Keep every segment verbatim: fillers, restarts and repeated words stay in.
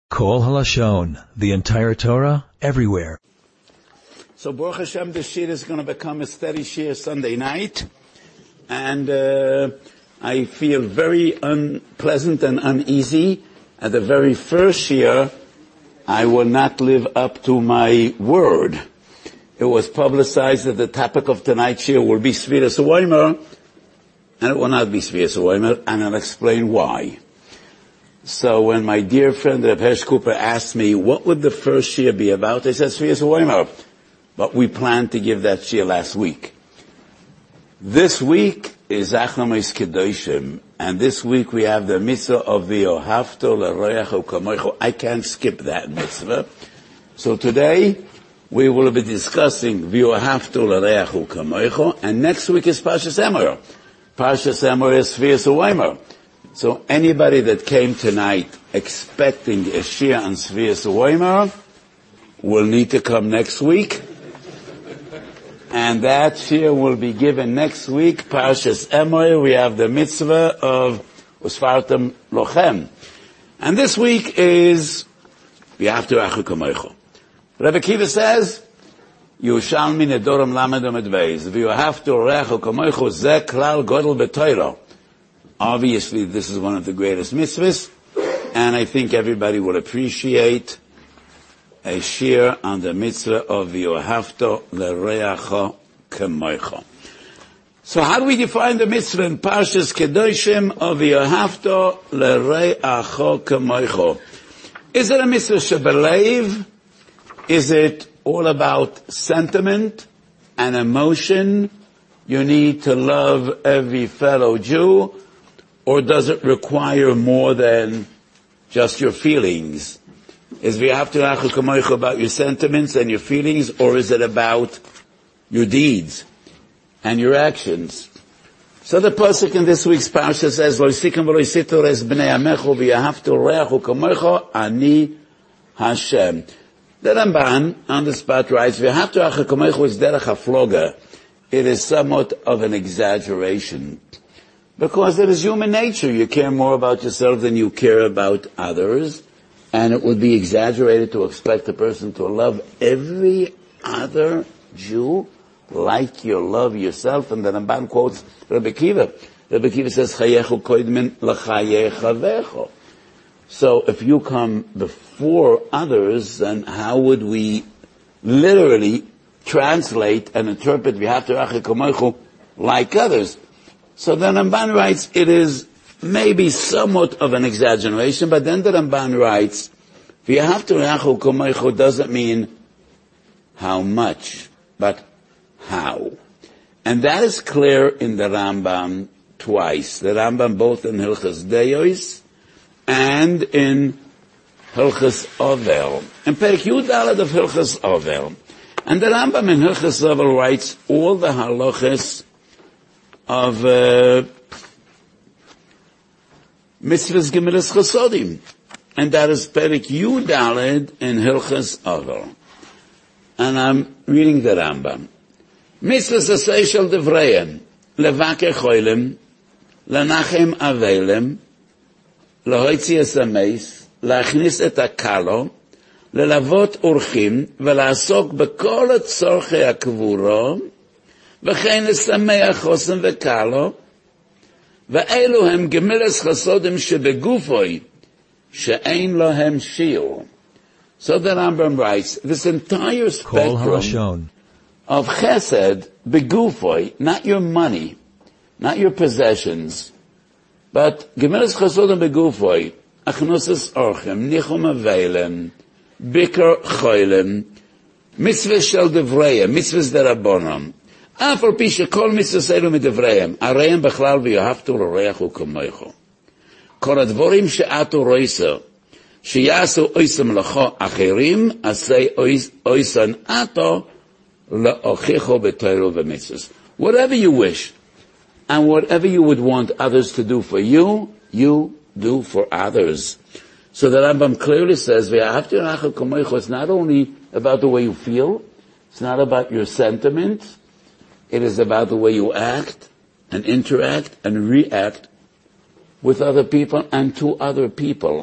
Kol Halashon, the entire Torah, everywhere. So Baruch Hashem, this shir is going to become a steady shir Sunday night, and uh, I feel very unpleasant and uneasy. At the very first shir, I will not live up to my word. It was publicized that the topic of tonight's shir will be Sfiras HaOmer, and it will not be Sfiras HaOmer, and I'll explain why. So when my dear friend Reb Hersh Cooper asked me, what would the first shir be about? I said, Sfiras HaOmer. But we planned to give that shir last week. This week is Achlamis Kedoshim, and this week we have the mitzvah of the Ohavto L'Royach U'Kamoicho. I can't skip that mitzvah. So today we will be discussing the Ohavto L'Royach U'Kamoicho, and next week is Parshas Emor. Parshas Emor is Sfiras HaOmer. So anybody that came tonight expecting a shir on Sfiras HaOmer will need to come next week. And that shir will be given next week, Parshas Emor. We have the mitzvah of Usfartem Lochem. And this week is V'ahavto L'Reacha Kamoicho. Rebbe Akiva says, Yerushalmi Nedorim Lamed Amud Beis, V'ahavto L'Reacha Kamoicho Zeh Klal Godel B'Torah. Obviously, this is one of the greatest mitzvahs, and I think everybody will appreciate a shir on the mitzvah of V'ahavto L'Reacha Kamoicho. So how do we define the mitzvah in Parshas Kedoshim of V'ahavto L'Reacha Kamoicho? Is it a mitzvah shebelev? Is it all about sentiment and emotion? You need to love every fellow Jew? Or does it require more than just your feelings? Is V'ahavto L'Reacha Kamoicho about your sentiments and your feelings, or is it about your deeds and your actions? So the pasuk in this week's parsha says, Lo yisikim v'lo yisitor es bnei amecho v'ahavto L'Reacha Kamoicho ani Hashem. The Ramban on the spot writes, V'ahavto L'Reacha Kamoicho is derech hafloga. It is somewhat of an exaggeration. Because it is human nature. You care more about yourself than you care about others. And it would be exaggerated to expect a person to love every other Jew like you love yourself. And the Ramban quotes Rebbe Akiva. Rebbe Akiva says, Chayechu koidmin l'chayei chavecho. So if you come before others, then how would we literally translate and interpret V'ahavto L'Reacha Kamoicho like others? So the Ramban writes, it is maybe somewhat of an exaggeration, but then the Ramban writes, V'ahavto L'Reacha Kamoicho doesn't mean how much, but how. And that is clear in the Rambam twice. The Rambam both in Hilchas Deos and in Hilchas Ovel. In Perek Yud Daled of Hilchas Ovel. And the Rambam in Hilchas Ovel writes all the halachas of uh, mitzvahs gemilas chasodim, and that is Perek Yud Daled in Hilchas Ovel. And I'm reading the Rambam. Mitzvahs asay shel devreim, levake cholim, lenachem avelem, lehoitzi es hameis, להכניס את הקלו, ללוות אורחים, ולעסוק בכל צורכי הקבורה, וכן לשמח חוסן וקלו, ואלו הם גמילס חסודים שבגופוי, שאין להם שיעור. So the Rambam writes, this entire spectrum of chesed, begufoi, not your money, not your possessions, but gemilas chasodim begufoi, achnusas orchem, nichum avelem, bikar choylem, mitzvah shel devreim, mitzvahs derabonim, afal pi shekol mitzvahs elu midevreim, areim bechlal v'yahavto l'reacha kamoicho. Kol advorim she'atu roisa, שיעשו אויסם לכו אחרים, עשי אויסן אתו לאוכיחו בתורה ומצוות. Whatever you wish, and whatever you would want others to do for you, you do for others. So the Rambam clearly says, V'ahavto L'Reacha Kamoicho, it's not only about the way you feel, it's not about your sentiments, it is about the way you act, and interact, and react with other people, and to other people.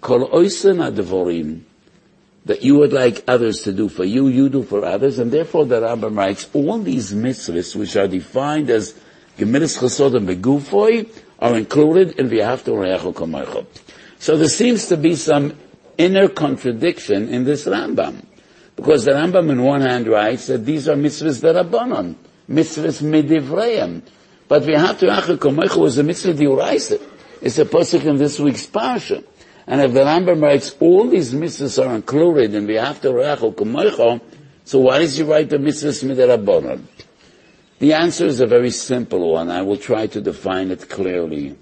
Kol oisen advorim, that you would like others to do for you, you do for others, and therefore the Rambam writes, all these mitzvahs, which are defined as Gemilas Chesed and Begufoi, are included in V'ahavta L'Reacha Kamocha. So there seems to be some inner contradiction in this Rambam. Because the Rambam on one hand writes that these are mitzvahs derabanan, mitzvahs midivreim. But V'ahavta L'Reacha Kamocha was a mitzvah d'oraisa. It's a pasuk in this week's parsha. And if the Rambam writes all these mitzvahs are included in V'ahavta L'Reacha Kamocha, so why does he write the mitzvahs midirabanan? The answer is a very simple one. I will try to define it clearly.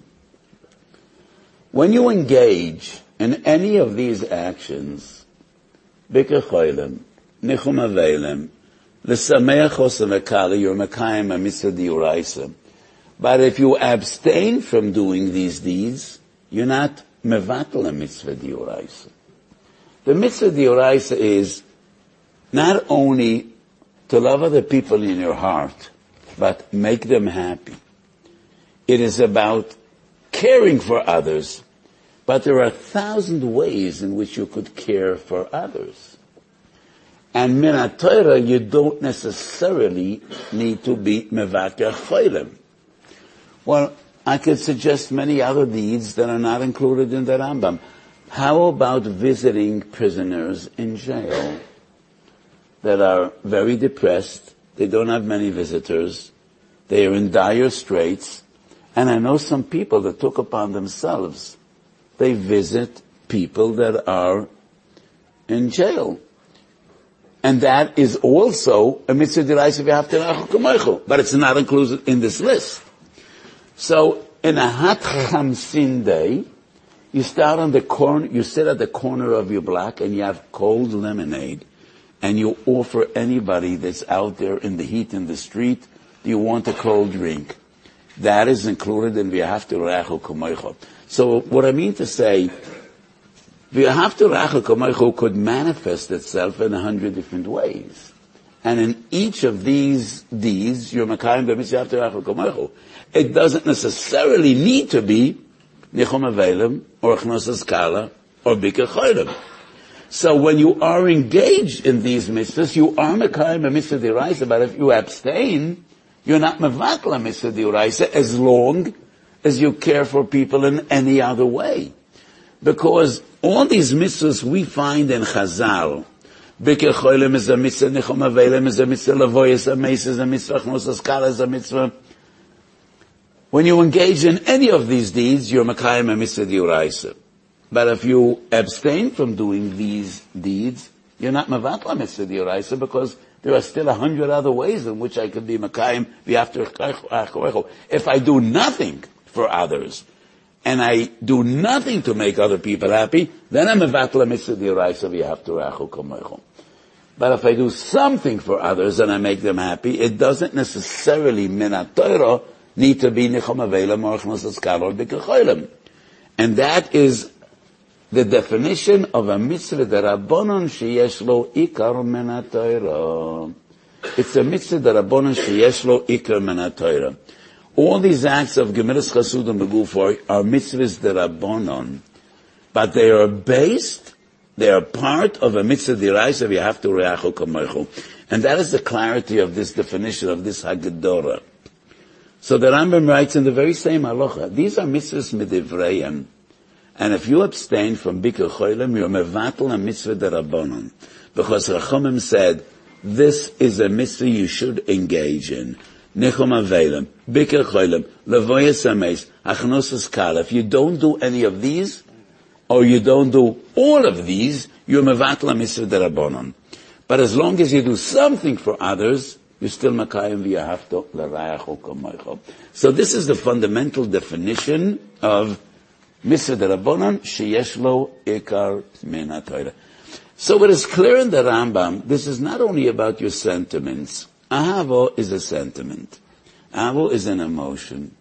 When you engage in any of these actions, Bikur Cholim, Nichum Avelem, L'Sameach Osam V'Kali, you're Mekayim a mitzvah d'oraisa. But if you abstain from doing these deeds, you're not mevatel a mitzvah d'oraisa. The mitzvah d'oraisa is not only to love other people in your heart, but make them happy. It is about caring for others, but there are a thousand ways in which you could care for others. And min haTorah, you don't necessarily need to be mevaker cholim. Well, I could suggest many other deeds that are not included in the Rambam. How about visiting prisoners in jail that are very depressed? They don't have many visitors. They are in dire straits. And I know some people that took upon themselves. They visit people that are in jail. And that is also a mitzvah d'oraisa V'ahavta L'Reacha Kamocha, but it's not included in this list. So, in a hot chamsin day, you start on the corner, you sit at the corner of your block and you have cold lemonade. And you offer anybody that's out there in the heat in the street, do you want a cold drink? That is included in V'ahavta L'Reacha Kamocha. So what I mean to say, V'ahavta L'Reacha Kamocha could manifest itself in a hundred different ways. And in each of these deeds, you're Mekayim b'mitzvah V'ahavta L'Reacha Kamocha. It doesn't necessarily need to be Nichum Avelem, or Chnosas Kala, or Bikur Cholim. So when you are engaged in these mitzvahs, you are Mekayim a mitzvah d'oraisa, but if you abstain, you're not mevatel a mitzvah d'oraisa as long as you care for people in any other way. Because all these mitzvahs we find in Chazal, Bikur Cholim is a mitzvah, Nichum Avelem is a mitzvah, Lavoyes HaMeis is a mitzvah, Chnosas Kala is a mitzvah. When you engage in any of these deeds, you're Mekayim a mitzvah d'oraisa. But if you abstain from doing these deeds, you're not mevatel a mitzvah d'oraisa, because there are still a hundred other ways in which I could be Mekayim V'ahavta L'Reacha Kamocha. If I do nothing for others, and I do nothing to make other people happy, then I'm mevatel a mitzvah d'oraisa V'ahavta L'Reacha Kamocha. But if I do something for others and I make them happy, it doesn't necessarily min haTorah need to be Nichum Avelem or Chnosas Kala or Bikur Cholim. And that is the definition of a mitzvah d'Rabbanan sheyesh lo ikar min haTorah. It's a mitzvah d'Rabbanan sheyesh lo ikar min haTorah. All these acts of Gemilas Chesed and Begufoi are mitzvahs d'Rabbanan, but they are based, they are part of a mitzvah d'oraisa V'ahavta L'Reacha Kamocha. And that is the clarity of this definition of this Haggadah. So the Rambam writes in the very same halacha, these are mitzvahs midivreim. And if you abstain from Bikur Cholim, you're mevatel a mitzvah d'Rabbanan. Because Rachamim said, this is a mitzvah you should engage in. Nichum Avelem, Bikur Cholim, Lavoyes HaMeis, Chnosas Kala. If you don't do any of these, or you don't do all of these, you're mevatel a mitzvah d'Rabbanan. But as long as you do something for others, you're still Mekayim V'ahavta L'Reacha Kamocha. So this is the fundamental definition of mitzvah d'Rabbanan sheyesh lo ikar min haTorah. So it is clear in the Rambam, this is not only about your sentiments. Ahava is a sentiment. Ahava is an emotion.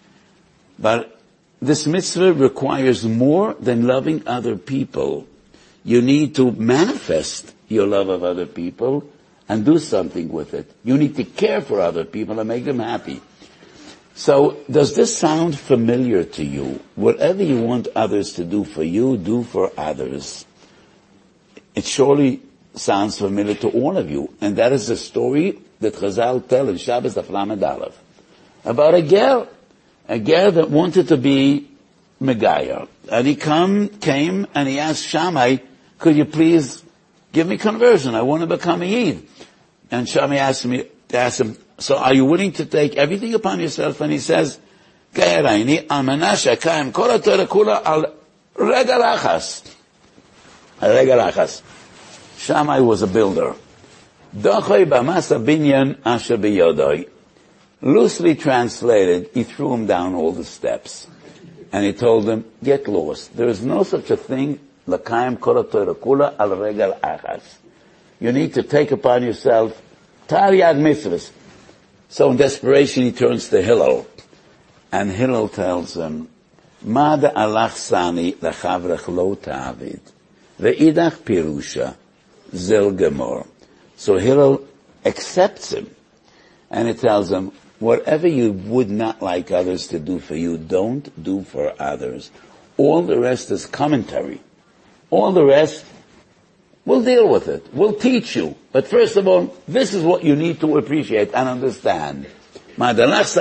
But this mitzvah requires more than loving other people. You need to manifest your love of other people and do something with it. You need to care for other people and make them happy. So, does this sound familiar to you? Whatever you want others to do for you, do for others. It surely sounds familiar to all of you. And that is the story that Chazal tell in Shabbos Daf Lamed Aleph about a girl, a girl that wanted to be Megayer. And he come, came and he asked Shammai, could you please give me conversion? I want to become a Yid. And Shammai asked me, asked him, so are you willing to take everything upon yourself? And he says, Gayaraini, al manasha kaim kol haTorah kula al regal achas. Al regal achas. Shammai was a builder. Dochoy b'masa binyan asher b'yodoi. Loosely translated, he threw him down all the steps. And he told them, get lost. There is no such a thing, l'kaim kol haTorah kula al regal achas. You need to take upon yourself Taryag mitzvahs. So in desperation he turns to Hillel. And Hillel tells him, Mada alach sani lechavrech lo ta'avid. Ve'idach pirusha zel gemor. So Hillel accepts him. And it tells him, whatever you would not like others to do for you, don't do for others. All the rest is commentary. All the rest, we'll deal with it. We'll teach you. But first of all, this is what you need to appreciate and understand. What's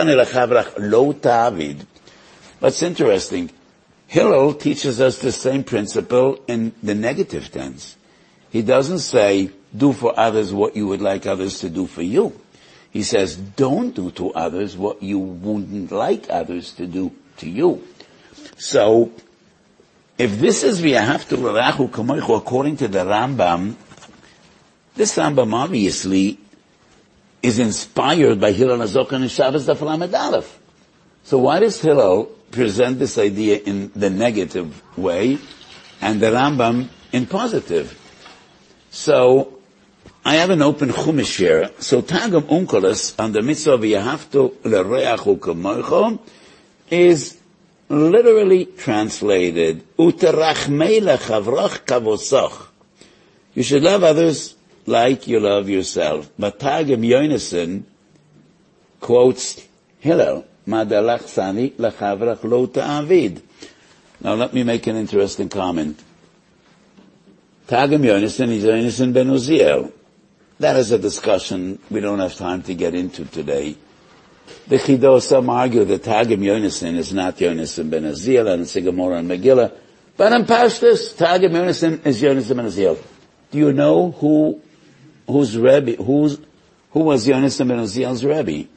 interesting, Hillel teaches us the same principle in the negative tense. He doesn't say, do for others what you would like others to do for you. He says, don't do to others what you wouldn't like others to do to you. So, if this is v'yahavtu l'reachu kamoichu according to the Rambam, this Rambam obviously is inspired by Hillel HaZokan and Shabbos Daf Lamed Aleph. So why does Hillel present this idea in the negative way and the Rambam in positive? So, I have an open Chumash here. So Targum Onkelos on the mitzvah v'yahavtu l'reachu kamoichu is literally translated, Uterachmei lechavroch kavosoch. You should love others like you love yourself. But Targum Yonason quotes Hillel, Madalach sani lechavroch lo ta'avid. Now let me make an interesting comment. Targum Yonason is Yonason ben Uziel. That is a discussion we don't have time to get into today. The Chido, some argue that Targum Yonason is not Yonason ben Uziel, and it's a Gemara and Megillah. But in Pashtus, Targum Yonason is Yonason ben Uziel. Do you know who, whose Rebbe, who's, who was Yonason ben Uziel's Rebbe?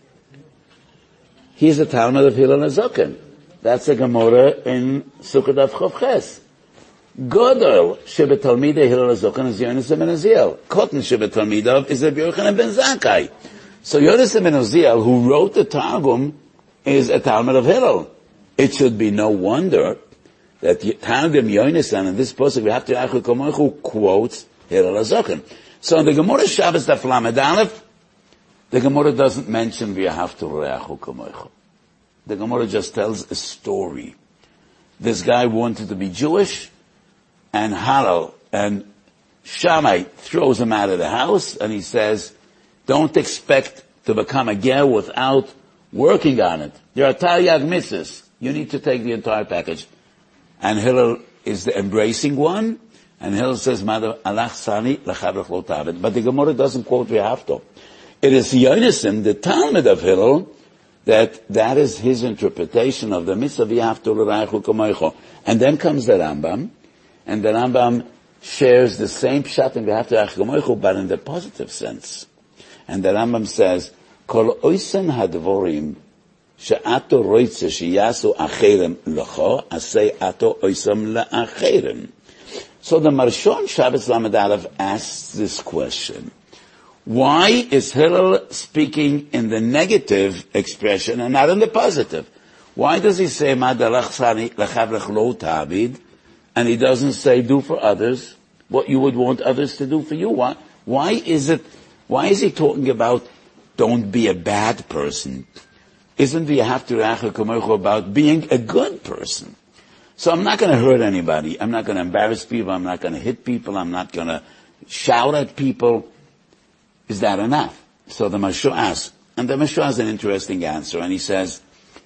He's the Talmud of Hillel HaZokan. That's a Gemara in Sukkot Daf Chof Ches. Godel shebetalmidei Hillel HaZokan is Yonason ben Uziel. Kotten shebetalmidav is Rabbi Yochanan ben Zakkai. So Yonason ben Uziel, who wrote the Targum, is a Talmud of Hillel. It should be no wonder that Targum Yonason, in this pasuk we have to Achu Kamoichu, quotes Hillel HaZokan. So in the Gemara Shabbos Daf Lamed Aleph, the Gemara doesn't mention v'yahavtu l'reachu kamoichu. The Gemara just tells a story. This guy wanted to be Jewish, and Hillel and Shammai throws him out of the house, and he says, don't expect to become a ger without working on it. There are taryag mitzvahs. You need to take the entire package. And Hillel is the embracing one, and Hillel says, Mada alach sani l'chavrech lo ta'avid. But the Gemara doesn't quote v'yahavtu. It is Yonason, the Talmud of Hillel, that that is his interpretation of the mitzvah v'yahavtu l'reachu kamoichu. And then comes the Rambam, and the Rambam shares the same pshat in v'yahavtu l'reachu kamoichu, but in the positive sense. And the Rambam says, Kol oisen hadvorim she'ato roitze sheyasu acherem lecho, asei ato oisem la'acherem. So the Marshon Shabbos Lamed Aleph asks this question. Why is Hillel speaking in the negative expression and not in the positive? Why does he say, Madalach sani lechavrech lo ta'avid, and he doesn't say, do for others what you would want others to do for you? Why, why is it, why is he talking about don't be a bad person? Isn't the Yahavtu L'Reachu Kamoichu about being a good person? So I'm not going to hurt anybody. I'm not going to embarrass people. I'm not going to hit people. I'm not going to shout at people. Is that enough? So the Marsha asks, And the Mishra has an interesting answer, and he says,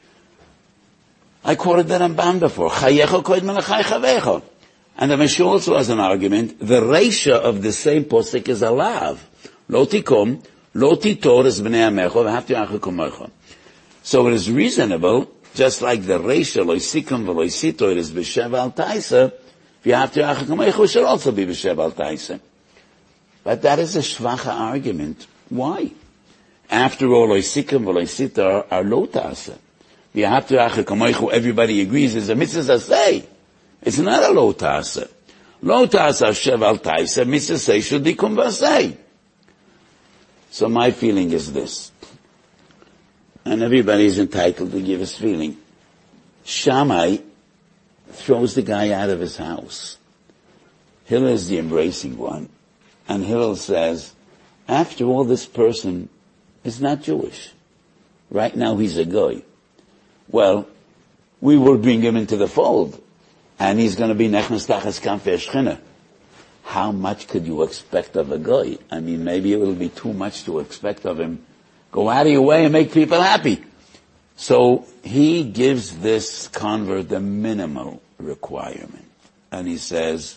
I quoted the Rambam before, Chayecha koidem lechai chavecha. And the Mishra also has an argument, the reisha of the same posik is a lav. Lo tikom, lo titor es b'nei amecho, v'hafti acha kumocha. So it is reasonable, just like the reisha, lo isikum v'lo isitor is b'shev al taisa, v'hafti acha kumocha should also be b'shev al taisa. But that is a shvacha argument. Why? After all, lo isikum v'lo isitor are lo taisa. Everybody agrees is a mitzvah say. It's not a lo ta'aseh. Lo ta'aseh shev al ta'aseh, mitzvah say should be kum v'aseh. So my feeling is this. And everybody is entitled to give his feeling. Shammai throws the guy out of his house. Hillel is the embracing one. And Hillel says, after all, this person is not Jewish. Right now he's a goy. Well, we will bring him into the fold, and he's going to be nechnas tachas kanfei shchina. How much could you expect of a guy? I mean, maybe it will be too much to expect of him. Go out of your way and make people happy. So he gives this convert the minimal requirement, and he says,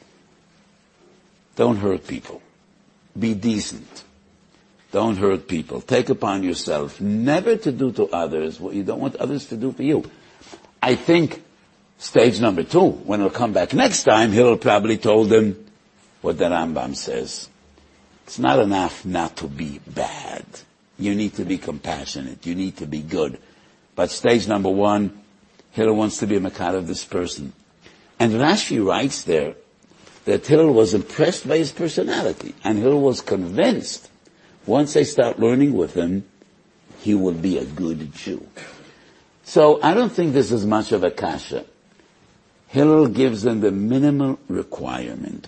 don't hurt people. Be decent. Don't hurt people. Take upon yourself never to do to others what you don't want others to do for you. I think stage number two, when he'll come back next time, he'll probably told them what the Rambam says. It's not enough not to be bad. You need to be compassionate. You need to be good. But stage number one, Hillel wants to be a makar of this person. And Rashi writes there that Hillel was impressed by his personality, and Hillel was convinced once they start learning with him, he will be a good Jew. So I don't think this is much of a kasha. Hillel gives them the minimal requirement.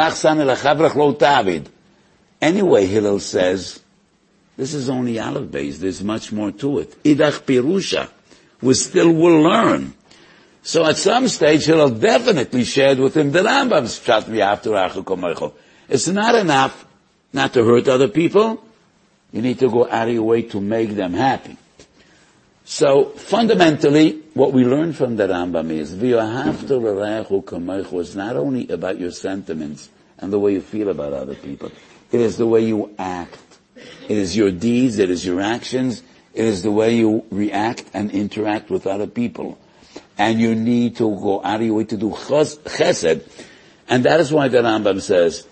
Anyway, Hillel says, this is only Aleph Beis, there's much more to it. Idach Pirusha, we still will learn. So at some stage, Hillel definitely shared with him the Rambam's Pshat v'yaftu achu komocho. It's not enough not to hurt other people. You need to go out of your way to make them happy. So fundamentally, what we learn from the Rambam is, v'yohavta l'reachu kamocho is not only about your sentiments and the way you feel about other people. It is the way you act. It is your deeds. It is your actions. It is the way you react and interact with other people. And you need to go out of your way to do chesed. And that is why the Rambam says,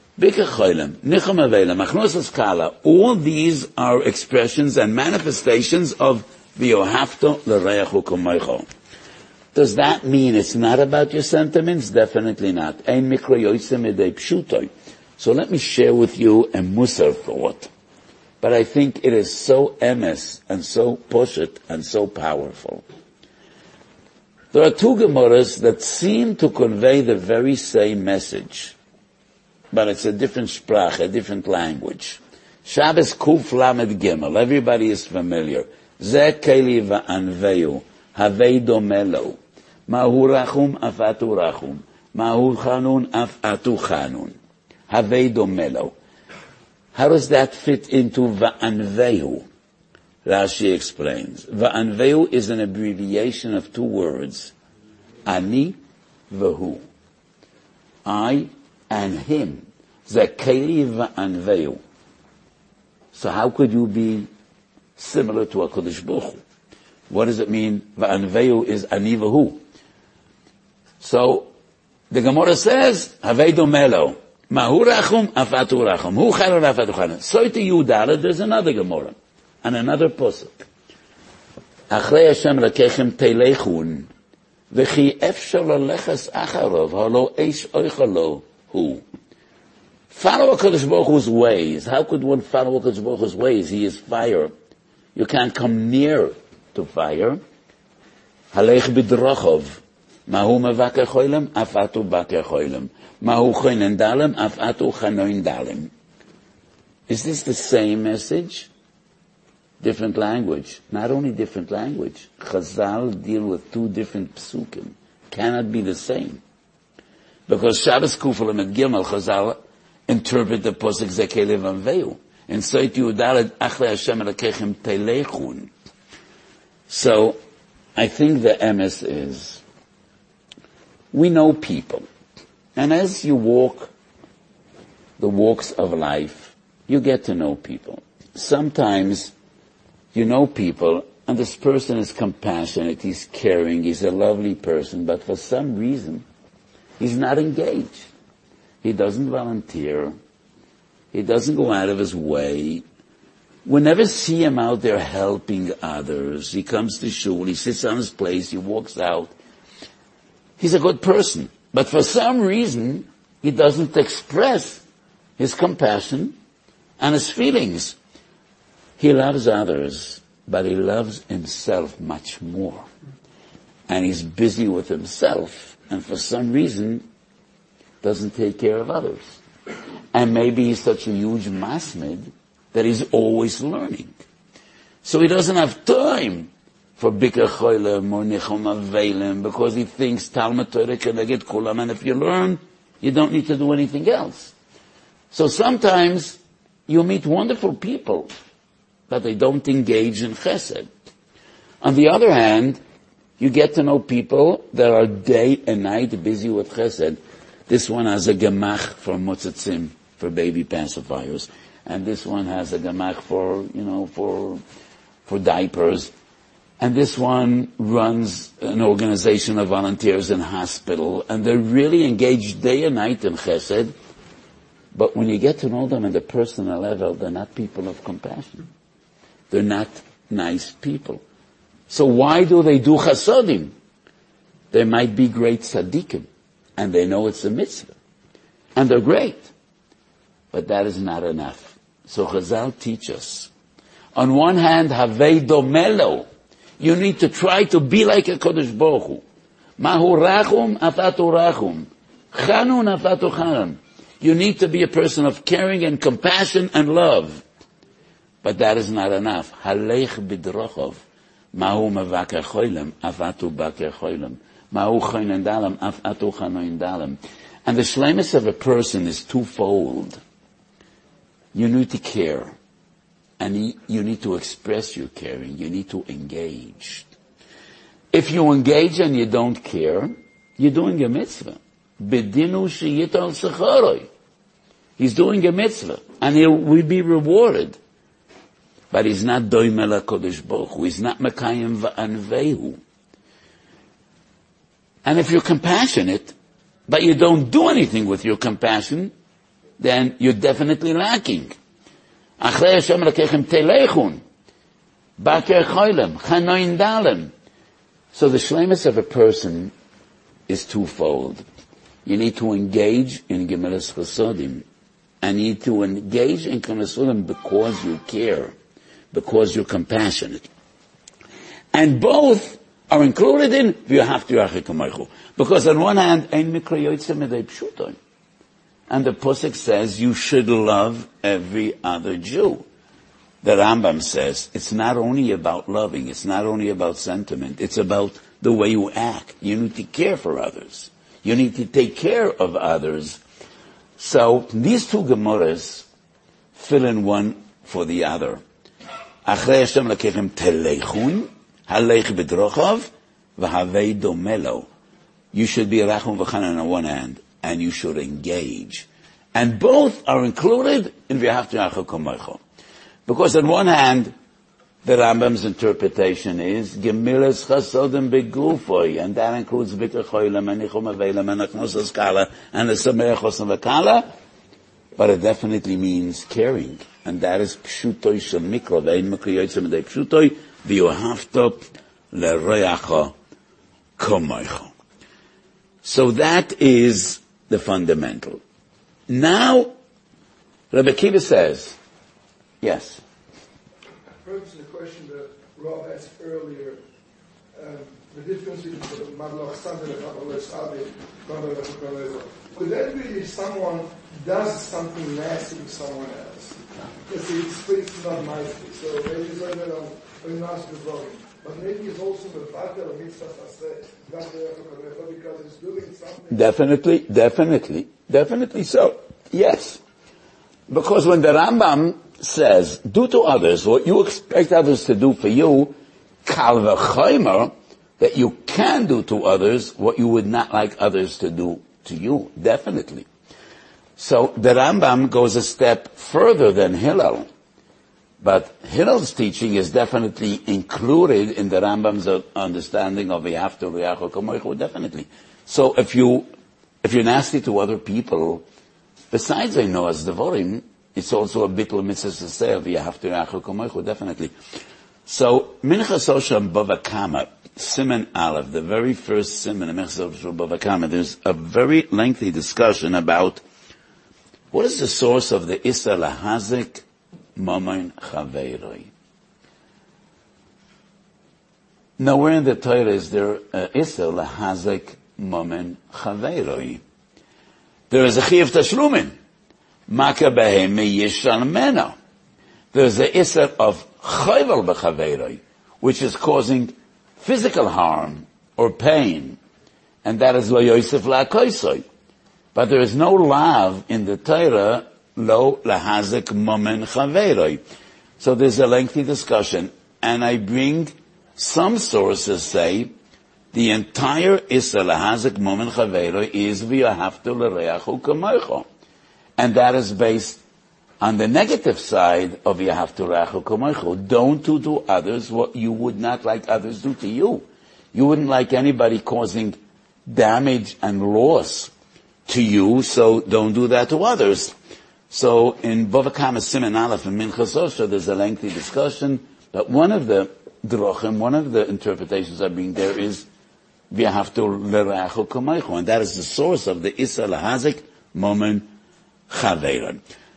all these are expressions and manifestations of v'yohavta l'reachu kamocho. Does that mean it's not about your sentiments? Definitely not. So let me share with you a musar thought. But I think it is so emes and so poshet and so powerful. There are two Gemaras that seem to convey the very same message, but it's a different sprach, a different language. Shabbos Kuf Lamed Gimel, everybody is familiar. Ze keli va'anveyu, havei domelo. Mahu rachum afatu rachum. Mahu chanun afatu chanun. Havei domelo. How does that fit into va'anveyu? Rashi explains. Va'anveyu is an abbreviation of two words. Ani v'hu. I and him. Zakeli va'anveyu. So how could you be similar to a Kodesh Baruch Hu? What does it mean? Va'anveyu is ani v'hu. So the Gemara says, Havei domelo. Mahu rachum afatu rachum. Hu chanun afatu chanun. So to Yudala, there's another Gemara. And another posuk. Achrei Hashem rakechem telechun, v'chi efshar laleches acharov, halo eish oichalo hu. Follow HaKadosh Baruch Hu's ways. How could one follow HaKadosh Baruch Hu's ways? He is fire. You can't come near to fire. Halech b'drachov. Mahu mevaker choylem, afatu baker choylem. Mahu choinen dalem, afatu chanoin dalem. Is this the same message? Different language. Not only different language. Chazal deal with two different psukim. Cannot be the same. Because Shabbos Kuf Lamed Gimel, Chazal interpret the posuk Zekelev Anveyu. In Sot Yudalad, Achle Hashem Elokechem Telechun. So, I think the M S is, we know people. And as you walk the walks of life, you get to know people. Sometimes you know people, and this person is compassionate, he's caring, he's a lovely person, but for some reason, he's not engaged. He doesn't volunteer. He doesn't go out of his way. We never see him out there helping others. He comes to shul, he sits on his place, he walks out. He's a good person. But for some reason, he doesn't express his compassion and his feelings. He loves others, but he loves himself much more. And he's busy with himself, and for some reason, doesn't take care of others. And maybe he's such a huge masmid that he's always learning. So he doesn't have time for Biker Choylem or Nichom Avelim because he thinks Talmud Torah Keneged Kulam, and if you learn, you don't need to do anything else. So sometimes you meet wonderful people, but they don't engage in chesed. On the other hand, you get to know people that are day and night busy with chesed. This one has a gemach for motzatzim, for baby pacifiers. And this one has a gemach for, you know, for, for diapers. And this one runs an organization of volunteers in hospital. And they're really engaged day and night in chesed. But when you get to know them at the personal level, they're not people of compassion. They're not nice people. So why do they do chasodim? They might be great tzaddikim, and they know it's a mitzvah. And they're great. But that is not enough. So Chazal teach us. On one hand, havei domelo. You need to try to be like a Kodesh Baruch Hu. Mahu rachum afatu rachum. Chanun afatu chanun. You need to be a person of caring and compassion and love. But that is not enough. Halech bidrochov. Mahu mevaker choylem, afatu baker choylem. Mahu choynen dalem, afatu chanoin dalem. And the shlemus of a person is twofold. You need to care. And you need to express your caring. You need to engage. If you engage and you don't care, you're doing a mitzvah. Bedinu sheyital secharoi. He's doing a mitzvah. And he will be rewarded. But he's not doimel HaKodesh Baruch Hu. He's not mekayim v'anvehu. And if you're compassionate, but you don't do anything with your compassion, then you're definitely lacking. Achrei Hashem Elokechem telechun. Baker choylem. Chanoin dalem. So the shlemus of a person is twofold. You need to engage in Gemilas Chasodim. And you need to engage in Gemilas Chasodim because you care. Because you're compassionate. And both are included in V'yahavta Yarecha Kamocha. Because on one hand, Ein Mikra Yotzeh Midei Pshuton. And the Pasuk says you should love every other Jew. The Rambam says it's not only about loving, it's not only about sentiment, it's about the way you act. You need to care for others. You need to take care of others. So these two Gemaras fill in one for the other. Achrei Hashem Elokechem telechun, halech b'drochav, v'havei domelo. You should be rachum v'chanan on one hand, and you should engage. And both are included in V'yahavta Yarecha Kamocha. Because on one hand, the Rambam's interpretation is Gemilas Chasodim Begufoi, and that includes Biker Choylem and Nichom Avelim and Achnos Kala and the Sameach Chosam V'Kala, but it definitely means caring, and that is Pshutoi Shel Mikra Ve'in Mikra Yotzeh Midei Pshutoi V'yahavta L'Reacha Kamocha. So that is the fundamental. Now, Rabbi Akiva says, yes. First, the question that Rob asked earlier, um, the difference between the Madlach Sadi and Madlach Sadi. Could that be if someone does something nasty to someone else? Because it's, it's not nicely. So maybe it's like that on very nice volume. But maybe it's also the battle of mitzvah because it's doing something. Definitely, definitely, definitely so. Yes. Because when the Rambam says, do to others what you expect others to do for you, kal v'chomer, that you can do to others what you would not like others to do to you, definitely. So the Rambam goes a step further than Hillel. But Hillel's teaching is definitely included in the Rambam's understanding of V'ahavta l'reacha kamocha, definitely. So if you, if you're nasty to other people, besides I know as Devorim, it's also a bittul mitzvah to say V'ahavta l'reacha kamocha, definitely. So Minchas Osham Bava Kama, Siman Aleph, the very first Siman of Minchas Osham Bava Kama, there's a very lengthy discussion about what is the source of the Issa Lahazik Mamoin Chaveiroi. Nowhere in the Torah is there uh, Issa Lahazik Mamoin Chaveiroi. There is a Chiyav Tashlumin. Maka Behem Yishal Mena. There is a Issa of Chayvel B'Chaveiroi, which is causing physical harm or pain, and that is Lo Yosef La'Koisoi. But there is no lav in the Torah, lo lahazik momen chaveroi. So there's a lengthy discussion, and I bring some sources say the entire issa lahazik momen chaveroi is v'yahavta l'reachu kamocha, and that is based on the negative side of v'yahavta l'reachu kamocha. Don't do to others what you would not like others do to you. You wouldn't like anybody causing damage and loss to you, so don't do that to others. So in Bava Kama Siman Aleph and Minchas Osha, there's a lengthy discussion, but one of the drochim, one of the interpretations are being there is v'yahavta l'reacha kamocha, and that is the source of the Issa Lahazik Momen Chaveiroi.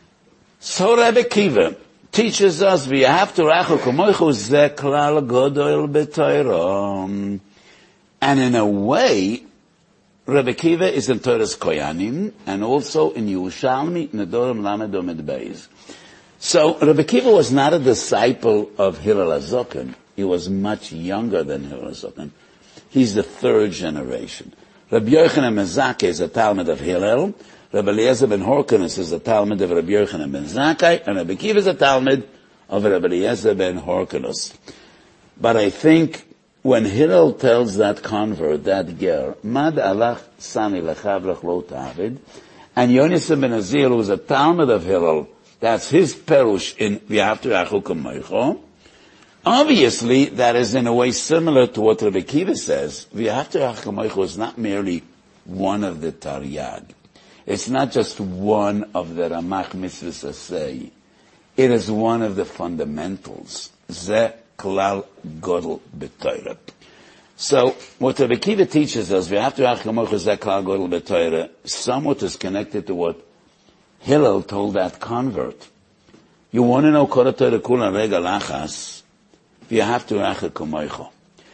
So Rebbe Kiva teaches us v'yahavta l'reacha kamocha ze klal godol b'Torah, and in a way Rebbe Kiva is in Torah's Koyanim, and also in Yerushalmi, Nedorim Lamed Omed Beis. So, Rebbe Kiva was not a disciple of Hillel HaZoken. He was much younger than Hillel HaZoken. He's the third generation. Rabbi Yochanan ben Zakkai is a Talmud of Hillel. Rabbi Eliezer ben Horkanus is a Talmud of Rabbi Yochanan ben Zakkai, and Rebbe Kiva is a Talmud of Rabbi Eliezer ben Horkanus. But I think when Hillel tells that convert, that ger, Mad alach sani lechavlech lo ta'avid, and Yonis ben Azir, who was a Talmud of Hillel, that's his perush in V'ahavta l'reacha kamocha, obviously that is in a way similar to what Rebbe Kiva says. V'ahavta l'reacha kamocha is not merely one of the Taryag. It's not just one of the Ramach Mitzvahs Asay. It is one of the fundamentals. Zeh Klal Godel B'Torah. So, what Rebbe Kiva teaches us, V'ahavta l'reacha kamocha zeh Klal Godel B'Torah, somewhat is connected to what Hillel told that convert. You want to know Kol HaTorah Kula Rega Lachas, V'ahavta l'reacha kamocha.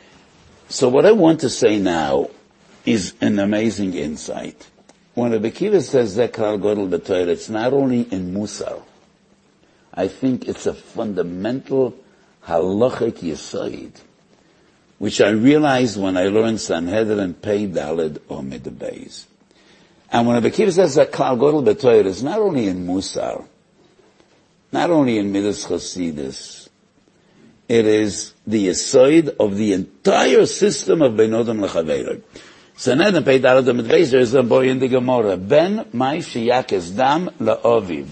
So what I want to say now is an amazing insight. When Rebbe Kiva says zeh Klal Godel B'Torah, it's not only in Musar. I think it's a fundamental halachic yesod, which I realized when I learned Sanhedrin Pei Daled Omed Beis. And when Rebbe Kiva says that Klal Godel B'Torah is not only in Musar, not only in Midas Chasidus, it is the yesod of the entire system of Ben Odom L'Chaveiroi. Sanhedrin Pei Daled Omed Beis, there is a boy in the Gemara, Ben Mai Sheyakes Dam La'oviv.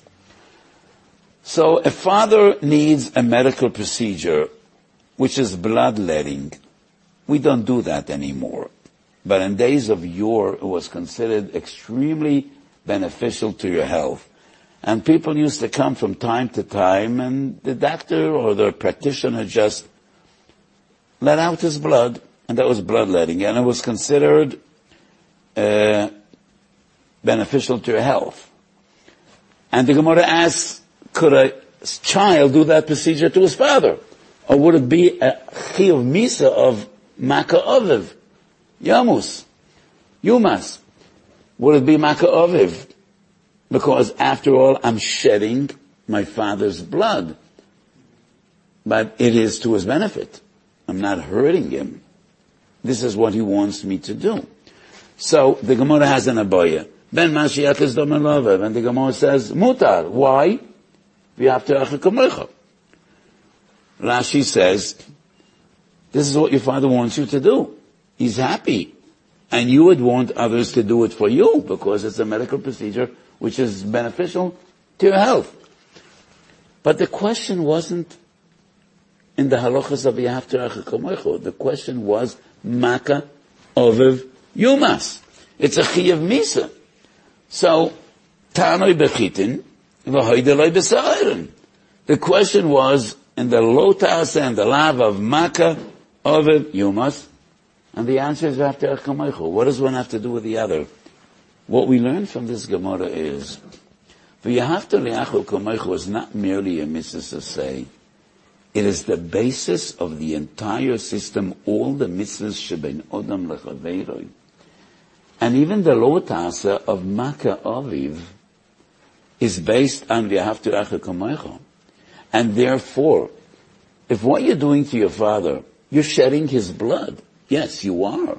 So a father needs a medical procedure, which is bloodletting. We don't do that anymore. But in days of yore, it was considered extremely beneficial to your health. And people used to come from time to time, and the doctor or the practitioner just let out his blood, and that was bloodletting. And it was considered uh, beneficial to your health. And the Gemara asks, could a child do that procedure to his father? Or would it be a chiyuv misa of maka oviv? Yamus. Yumas. Would it be maka oviv? Because after all, I'm shedding my father's blood. But it is to his benefit. I'm not hurting him. This is what he wants me to do. So the Gemara has an abaya. Ben Mashiach is domen lovev. And the Gemara says, mutar. Why? v'yahavterecha kamocha. Rashi says, this is what your father wants you to do. He's happy. And you would want others to do it for you because it's a medical procedure which is beneficial to your health. But the question wasn't in the halachas of v'yahavterecha kamocha. The question was maka oviv yumas. It's a chiyav misa. So, tanoi bechitin, v'hoideloi b'sa'arin. The question was in the lotas and the lav of maka oviv yumas. And the answer is v'yahavterecha kamocha. What does one have to do with the other? What we learn from this Gemara is, v'yahavterecha kamocha is not merely a mitzvah to say, it is the basis of the entire system, all the mitzvahs shebein odam lechaveiroi. And even the lotasa of Maka Aviv is based on v'yahavterecha kamocha. And therefore, if what you're doing to your father, you're shedding his blood, yes, you are.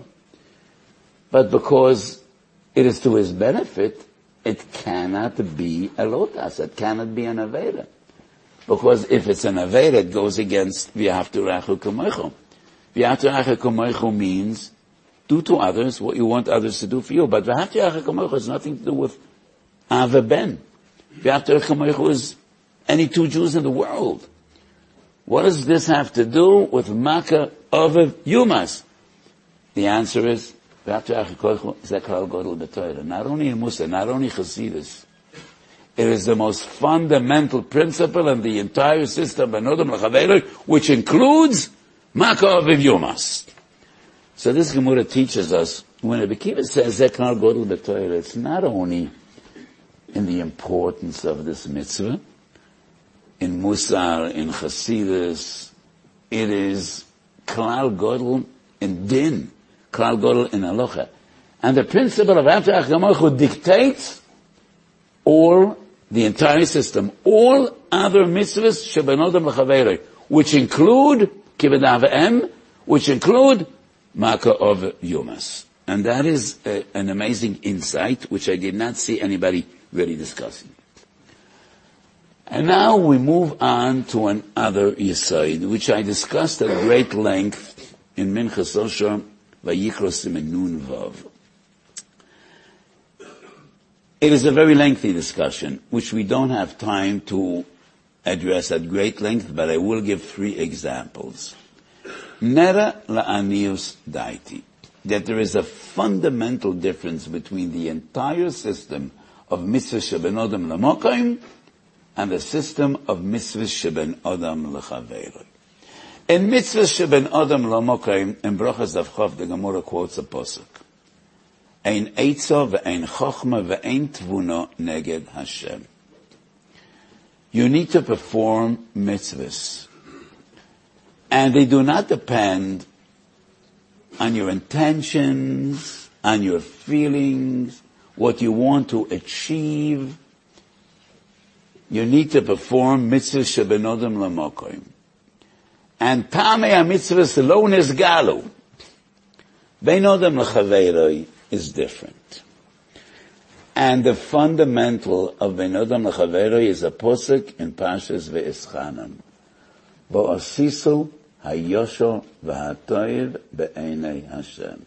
But because it is to his benefit, it cannot be a lotas, it cannot be an aveda. Because if it's an aveda, it goes against v'yahavterecha kamocha. V'yahavterecha kamocha means do to others what you want others to do for you. But v'yahavterecha kamocha has nothing to do with Ava Ben. V'yahavterecha kamocha is any two Jews in the world. What does this have to do with Maka Aviv Yumas? The answer is v'yahavterecha kamocha zekal godel b'Torah. Not only in Musa, not only Chassidus. It is the most fundamental principle in the entire system, which includes Maka Aviv Yumas. So this Gemara teaches us, when Rebbe Akiva says Zekar Godel B'Torah, it's not only in the importance of this mitzvah, in Musar, in Chassidus, it is Klal Godel in Din, Klal Godel in Halacha. And the principle of v'yahavterecha kamocha dictates all the entire system, all other mitzvahs shebein odam lechaveiroi, which include kibbud av v'em, which include Maka of Yumas. And that is a, an amazing insight, which I did not see anybody really discussing. And now we move on to another Yesod, which I discussed at great length in Minchas Osher, Vayikra Siman Nun Vav. It is a very lengthy discussion, which we don't have time to address at great length, but I will give three examples. Nera la'anius daiti, that there is a fundamental difference between the entire system of mitzvah sheben odam l'mokayim and the system of mitzvah sheben odam l'chaveiroi. In mitzvah sheben odam l'mokayim, in Brachas Daf Chof, the Gemara quotes a posuk. Ein eitza ve'ein chochma ve'ein tvuna neged Hashem. You need to perform mitzvahs. And they do not depend on your intentions, on your feelings, what you want to achieve. You need to perform mitzvahs sheben odam l'mokoim. And tamei ha-mitzvahs lo nisgalu. Bein odam l'chaveiroi is different. And the fundamental of Bein Odam L'Chaveiroi is a posuk in Parshas Ve'eschanan. Bo'asisu hayosho v'hatoiv be'enei Hashem.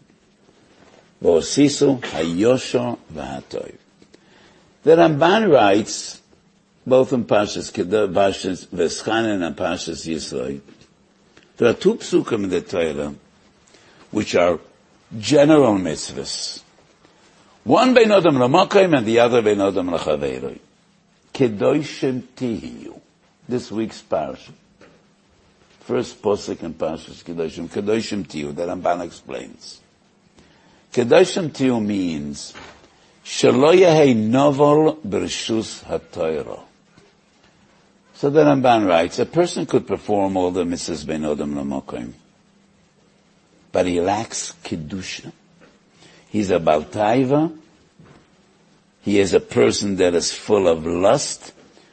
Bo'asisu hayosho v'hatoiv. The Ramban writes, both in Parshas Parshas Ve'eschanan and Parshas Yisroi, there are two psukim in the Torah which are general mitzvahs. One bein odam l'mokayim and the other bein odam l'chaveiroi. Kedoshim tihiyu. This week's parsha. First posuk in Parshas Kedoshim. Kedoshim tihiyu. The Ramban explains. Kedoshim tihiyu means shelo yehei novel b'reshus haTorah. So the Ramban writes, a person could perform all the mitzvahs bein odam l'mokayim, but he lacks kedusha. He's a baltaiva. He is a person that is full of lust.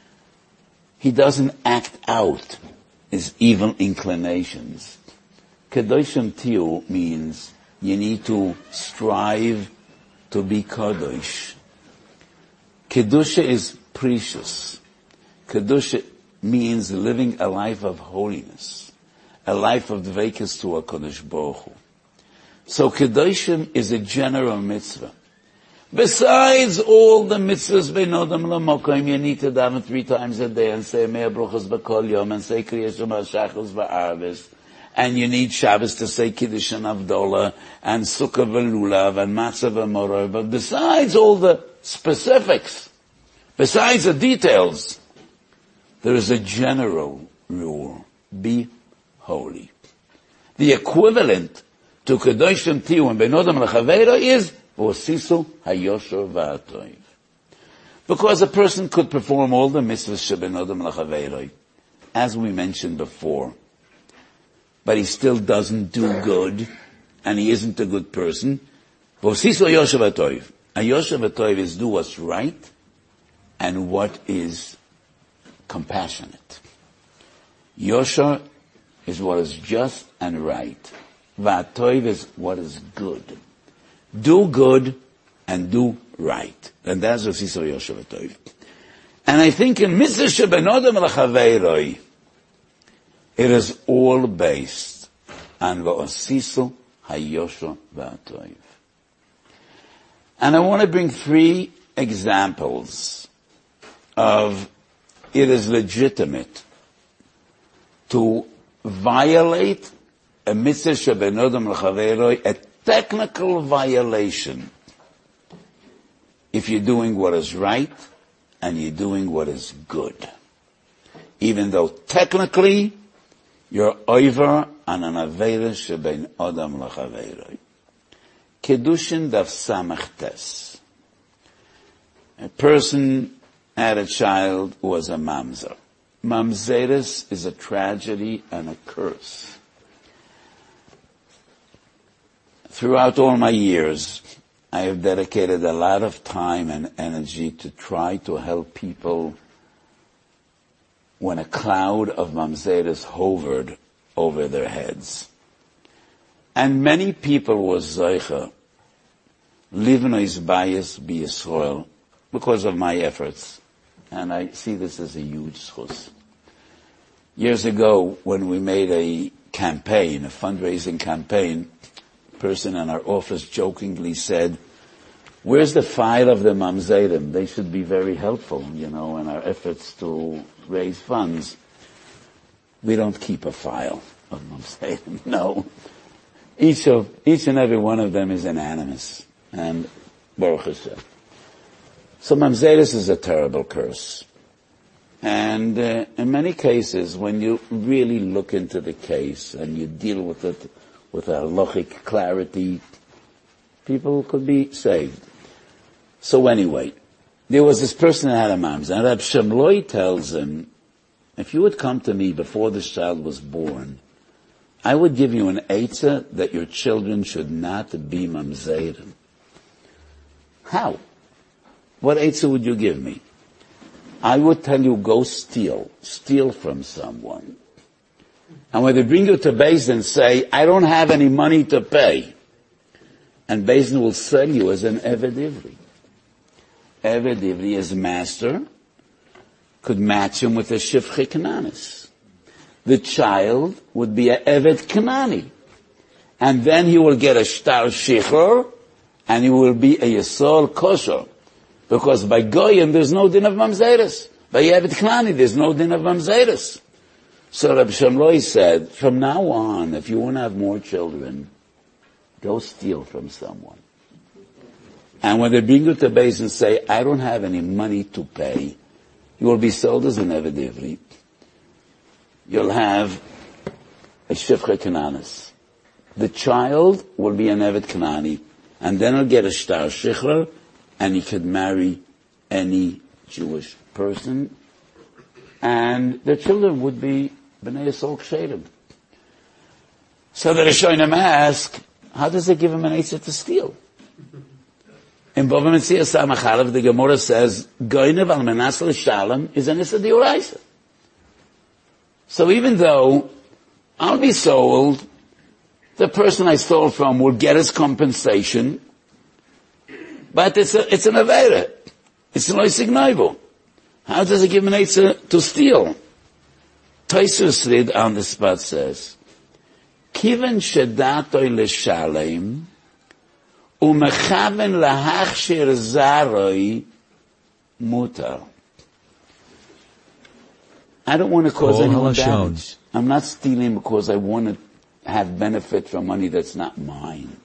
He doesn't act out his evil inclinations. Kedoshim tiyu means you need to strive to be kadosh. Kedusha is precious. Kedusha means living a life of holiness, a life of dveikus to HaKadosh Baruch Hu. So Kedoshim is a general mitzvah. Besides all the mitzvahs beinodam lamokim, you need to daven three times a day and say Mea Bruchos B'Kol Yom and say Kriyas Shema Shachos V'Arvis. And you need Shabbos to say Kiddush and Avdolah and Sukkah V'Lulav and Matzah V'Moror. But besides all the specifics, besides the details, there is a general rule. Be holy. The equivalent to Kedoshim Tiyu and Beinodam L'Chaveiro is V'osisu hayosher v'atoiv. Because a person could perform all the mitzvahs shebenodam l'chaveiroi, as we mentioned before, but he still doesn't do good, and he isn't a good person. V'osisu hayosher v'atoiv. Hayosher v'atoiv is do what's right, and what is compassionate. Yosher is what is just and right. V'atoiv is what is good. Do good and do right. And that's what Sisor Yoshev Tov. And I think in Mitzvah Shebenodam L'Chaveiroi, it is all based on V'osisu HaYosher V'Atov. And I want to bring three examples of it is legitimate to violate a Mitzvah Shebenodam L'Chaveiroi, a technical violation, if you're doing what is right and you're doing what is good. Even though technically you're over on an aveira shebein adam l'chaveiroi. Kedushin daf samach tes. A person had a child who was a mamzer. Mamzeres is a tragedy and a curse. Throughout all my years, I have dedicated a lot of time and energy to try to help people when a cloud of mamzeres hovered over their heads. And many people were zeicha, living his bias be Yisrael, because of my efforts. And I see this as a huge schus. Years ago, when we made a campaign, a fundraising campaign, person in our office jokingly said, where's the file of the mamzerim? They should be very helpful, you know, in our efforts to raise funds. We don't keep a file of mamzerim, no. Each of, each and every one of them is anonymous. And Baruch Hashem. So mamzeris is a terrible curse. And uh, in many cases, when you really look into the case and you deal with it with a halachic clarity, people could be saved. So anyway, there was this person that had a mamzer, and Reb Shemloi tells him, if you would come to me before this child was born, I would give you an eitzah that your children should not be mamzerim. How? What eitzah would you give me? I would tell you, go steal. Steal from someone. And when they bring you to Beis Din, say, I don't have any money to pay. And Beis Din will sell you as an Eved Ivri. Eved Ivri, his master, could match him with a Shifchi Kananis. The child would be a Eved Kanani. And then he will get a Shtar Shichor, and he will be a Yisol Kosher. Because by Goyim, there's no din of Mamzeres. By Eved Kanani, there's no din of Mamzeres. So Reb Shemloi said, from now on, if you want to have more children, go steal from someone. And when they bring you to base and say, I don't have any money to pay, you will be sold as an Eved Ivri. You'll have a Shifcha Kananis. The child will be an Eved Kanani, and then he'll get a Shtar Shichler, and he could marry any Jewish person, and their children would be B'nai Yisrael Ksherim. So the Rishonim ask, how does it give him an eitzah to steal? In Bava Metzia Samach Aleph, the Gemara says, Goynev al menas l'shalom is an issa d'oraisa. So even though I'll be sold, the person I stole from will get his compensation, but it's a, it's an avera. It's an oisig noivo. How does it give an eitzah to steal? Tosfos Rid on the spot says, Kiven shedatoi l'shalem, u'mechaven lahachshir zaroi mutar. I don't want to cause Kol anyone halashon. damage. I'm not stealing because I want to have benefit from money that's not mine.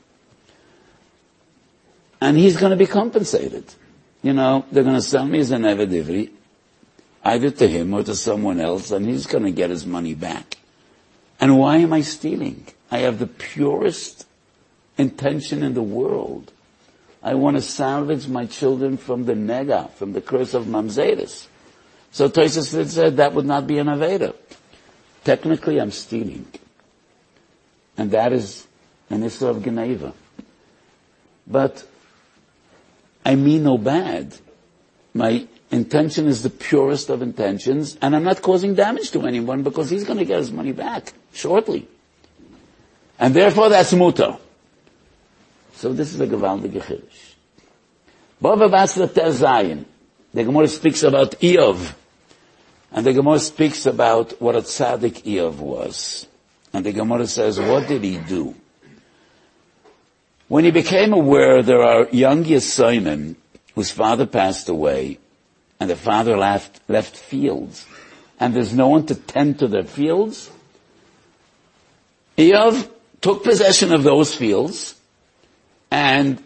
And he's going to be compensated. You know, they're going to sell me as an Eved Ivri, either to him or to someone else, and he's going to get his money back. And why am I stealing? I have the purest intention in the world. I want to salvage my children from the nega, from the curse of mamzeris. So Tosfos said that would not be an aveda. Technically, I'm stealing. And that is an issur of geneva. But I mean no bad. My intention is the purest of intentions, and I'm not causing damage to anyone because he's going to get his money back shortly. And therefore that's mutar. So this is a gewaltige chiddush. Bava Basra Ter Zayin. The Gemara speaks about Eov. And the Gemara speaks about what a tzaddik Eov was. And the Gemara says, what did he do? When he became aware there are young Yesonim whose father passed away, and the father left, left fields, and there's no one to tend to their fields, Eov took possession of those fields and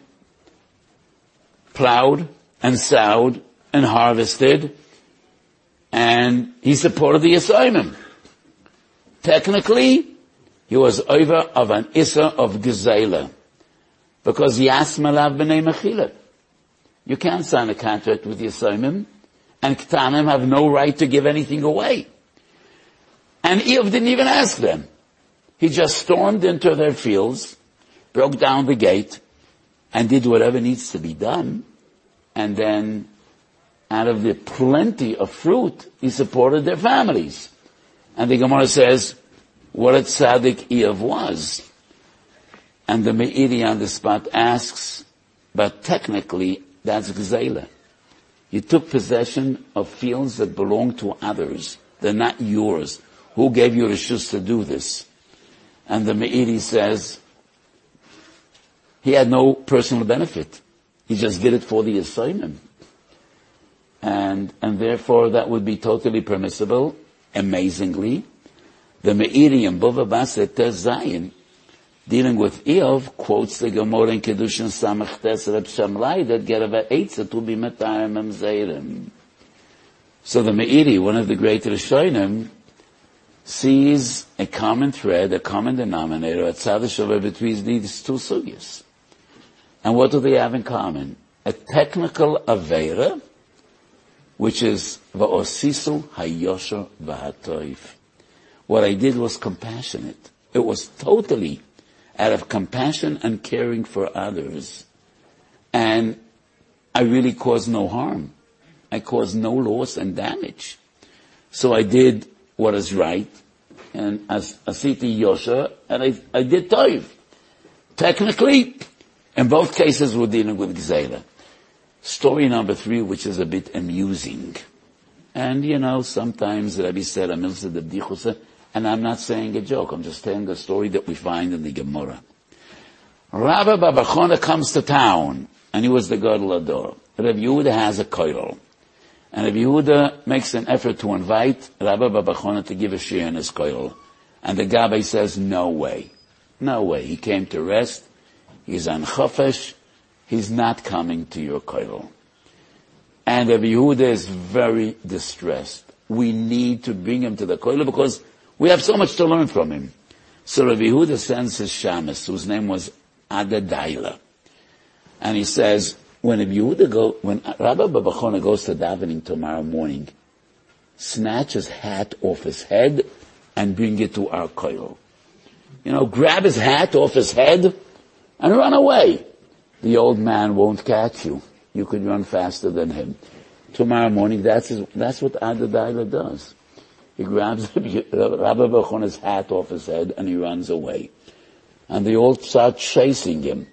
plowed and sowed and harvested, and he supported the Yesonim. Technically, he was over of an issur of gezela, because Yasmalav b'nei Mechila. You can't sign a contract with Yesonim, and Ktanim have no right to give anything away. And Eov didn't even ask them. He just stormed into their fields, broke down the gate, and did whatever needs to be done, and then out of the plenty of fruit, he supported their families. And the Gemara says, what a tzaddik Eov was. And the Meiri on the spot asks, but technically, that's gzeila. You took possession of fields that belong to others. They're not yours. Who gave you reshus to do this? And the Meiri says, he had no personal benefit. He just did it for the assignment. And, and therefore that would be totally permissible, amazingly. The Meiri and Bava Basra Ter Zayin, dealing with Eov, quotes the Gemara in Kedushin Samach Tes Reb Shamlai that Gerava Eitza to be Metar Mamzerim. So the Meiri, one of the great Rishonim, sees a common thread, a common denominator, a tzad shava between these two sugyas. And what do they have in common? A technical aveira, which is va'osisu hayosher v'hatoiv. What I did was compassionate. It was totally out of compassion and caring for others. And I really caused no harm. I caused no loss and damage. So I did what is right, and as asiti yosher, and I, I did toiv. Technically, in both cases we're dealing with gzeila. Story number three, which is a bit amusing. And you know, sometimes Rabbi said, and I'm not saying a joke, I'm just telling a story that we find in the Gemara. Rabbi Baba Chona comes to town, and he was the Gadol Ador. Rabbi Yehuda has a koilel. And Rabbi Yehuda makes an effort to invite Rabbi Baba Chona to give a shir in his koilel. And the Gabbai says, no way. No way. He came to rest. He's on chofesh. He's not coming to your koilel. And Rabbi Yehuda is very distressed. We need to bring him to the koilel because we have so much to learn from him. So Rabbi Yehuda sends his shamus, whose name was Adadaila. And he says, when Rabbi Yehuda go, when Rabbi Baba Chona goes to davening tomorrow morning, snatch his hat off his head and bring it to our koilel. You know, grab his hat off his head and run away. The old man won't catch you. You could run faster than him. Tomorrow morning, that's his, that's what Adadaila does. He grabs Rabbi Baba Chona's hat off his head and he runs away. And they all start chasing him.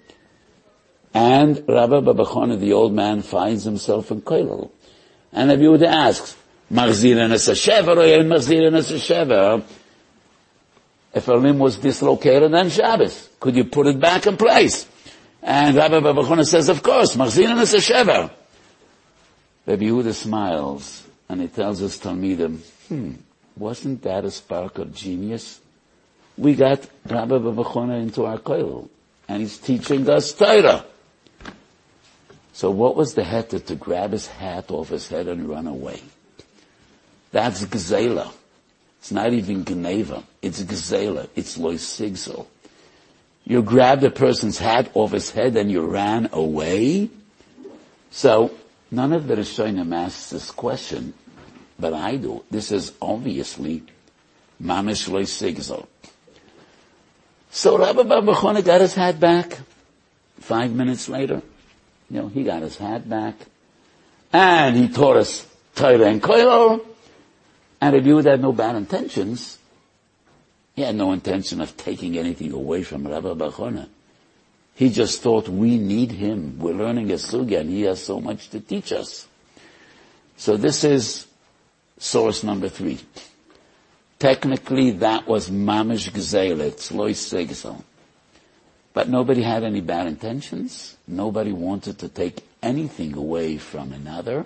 And Rabbi Baba Chona, the old man, finds himself in koilel. And Rabbi Yehuda asks, Machzirin es a shever, or ein machzirin es a shever. If a limb was dislocated on Shabbos, could you put it back in place? And Rabbi Bavachona says, of course, machzirin es a shever. Rabbi Yehuda smiles, and he tells his Talmidim, hmm, wasn't that a spark of genius? We got Rabbi Bavachona into our koil, and he's teaching us Torah. So what was the heter to grab his hat off his head and run away? That's gzela. It's not even gneva. It's gzela. It's loisigzel. You grabbed a person's hat off his head and you ran away? So, none of the Rishonim asks this question, but I do. This is obviously mamish loisigzel. So Rabbi Bavachona got his hat back. Five minutes later, you know, he got his hat back. And he taught us Torah and Koil. And Rabbi Yehuda had no bad intentions. He had no intention of taking anything away from Rabbi Bavachona. He just thought, we need him. We're learning a sugya and he has so much to teach us. So this is source number three. Technically, that was mamish gzeila. It's lois segsel. But nobody had any bad intentions. Nobody wanted to take anything away from another.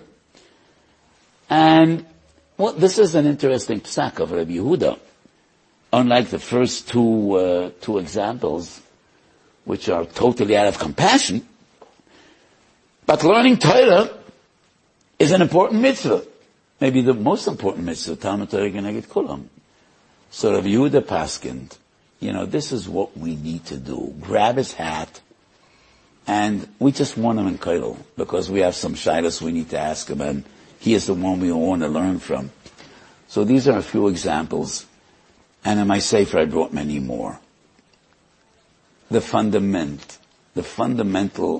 And, well, this is an interesting psak of Rabbi Yehuda. Unlike the first two, uh, two examples, which are totally out of compassion, but learning Torah is an important mitzvah. Maybe the most important mitzvah, Talmud Torah Geneged Kulam. So Rabbi Yehuda paskind, you know, this is what we need to do. Grab his hat, and we just want him in koil, because we have some shaylos we need to ask him, and he is the one we want to learn from. So these are a few examples, and in my sefer I brought many more. The fundament, the fundamental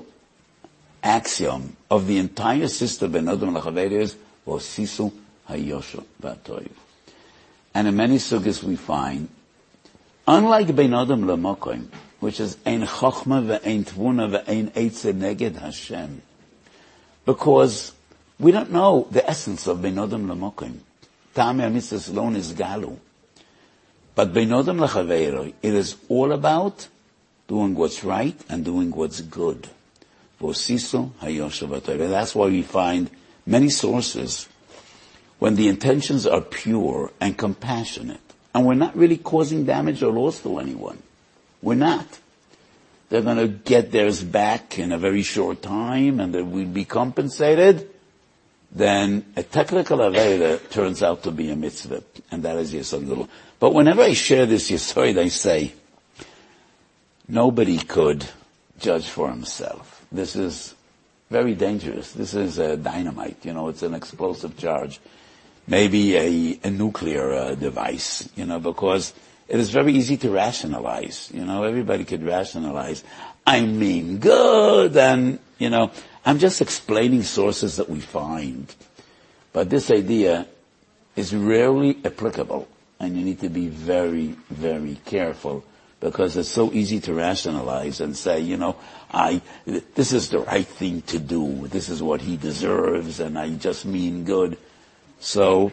axiom of the entire system of Ben Adam L'Chaver is Vosisu Hayosha V'Atoiv. And in many sugyas we find, unlike Ben Adam L'Mokoim, which is Ein Chochma Ve'ein Tvuna Ve'ein Eitze Neged Hashem, because we don't know the essence of Ben Adam L'Mokoim. Ta'amei HaMitzvahs alone is Galu. But Ben Adam L'Chaver, it is all about doing what's right and doing what's good. Vosisu Hayosha V'Atoiv. That's why we find many sources when the intentions are pure and compassionate, and we're not really causing damage or loss to anyone. We're not. They're going to get theirs back in a very short time, and they will be compensated. Then a technical avera turns out to be a mitzvah, and that is Yesod. But whenever I share this Yesod, I say, nobody could judge for himself. This is very dangerous. This is a dynamite, you know, it's an explosive charge. Maybe a, a nuclear uh, device, you know, because it is very easy to rationalize. You know, everybody could rationalize. I mean good, and, you know, I'm just explaining sources that we find. But this idea is rarely applicable, and you need to be very, very careful, because it's so easy to rationalize and say, you know, I, this is the right thing to do. This is what he deserves, and I just mean good. So,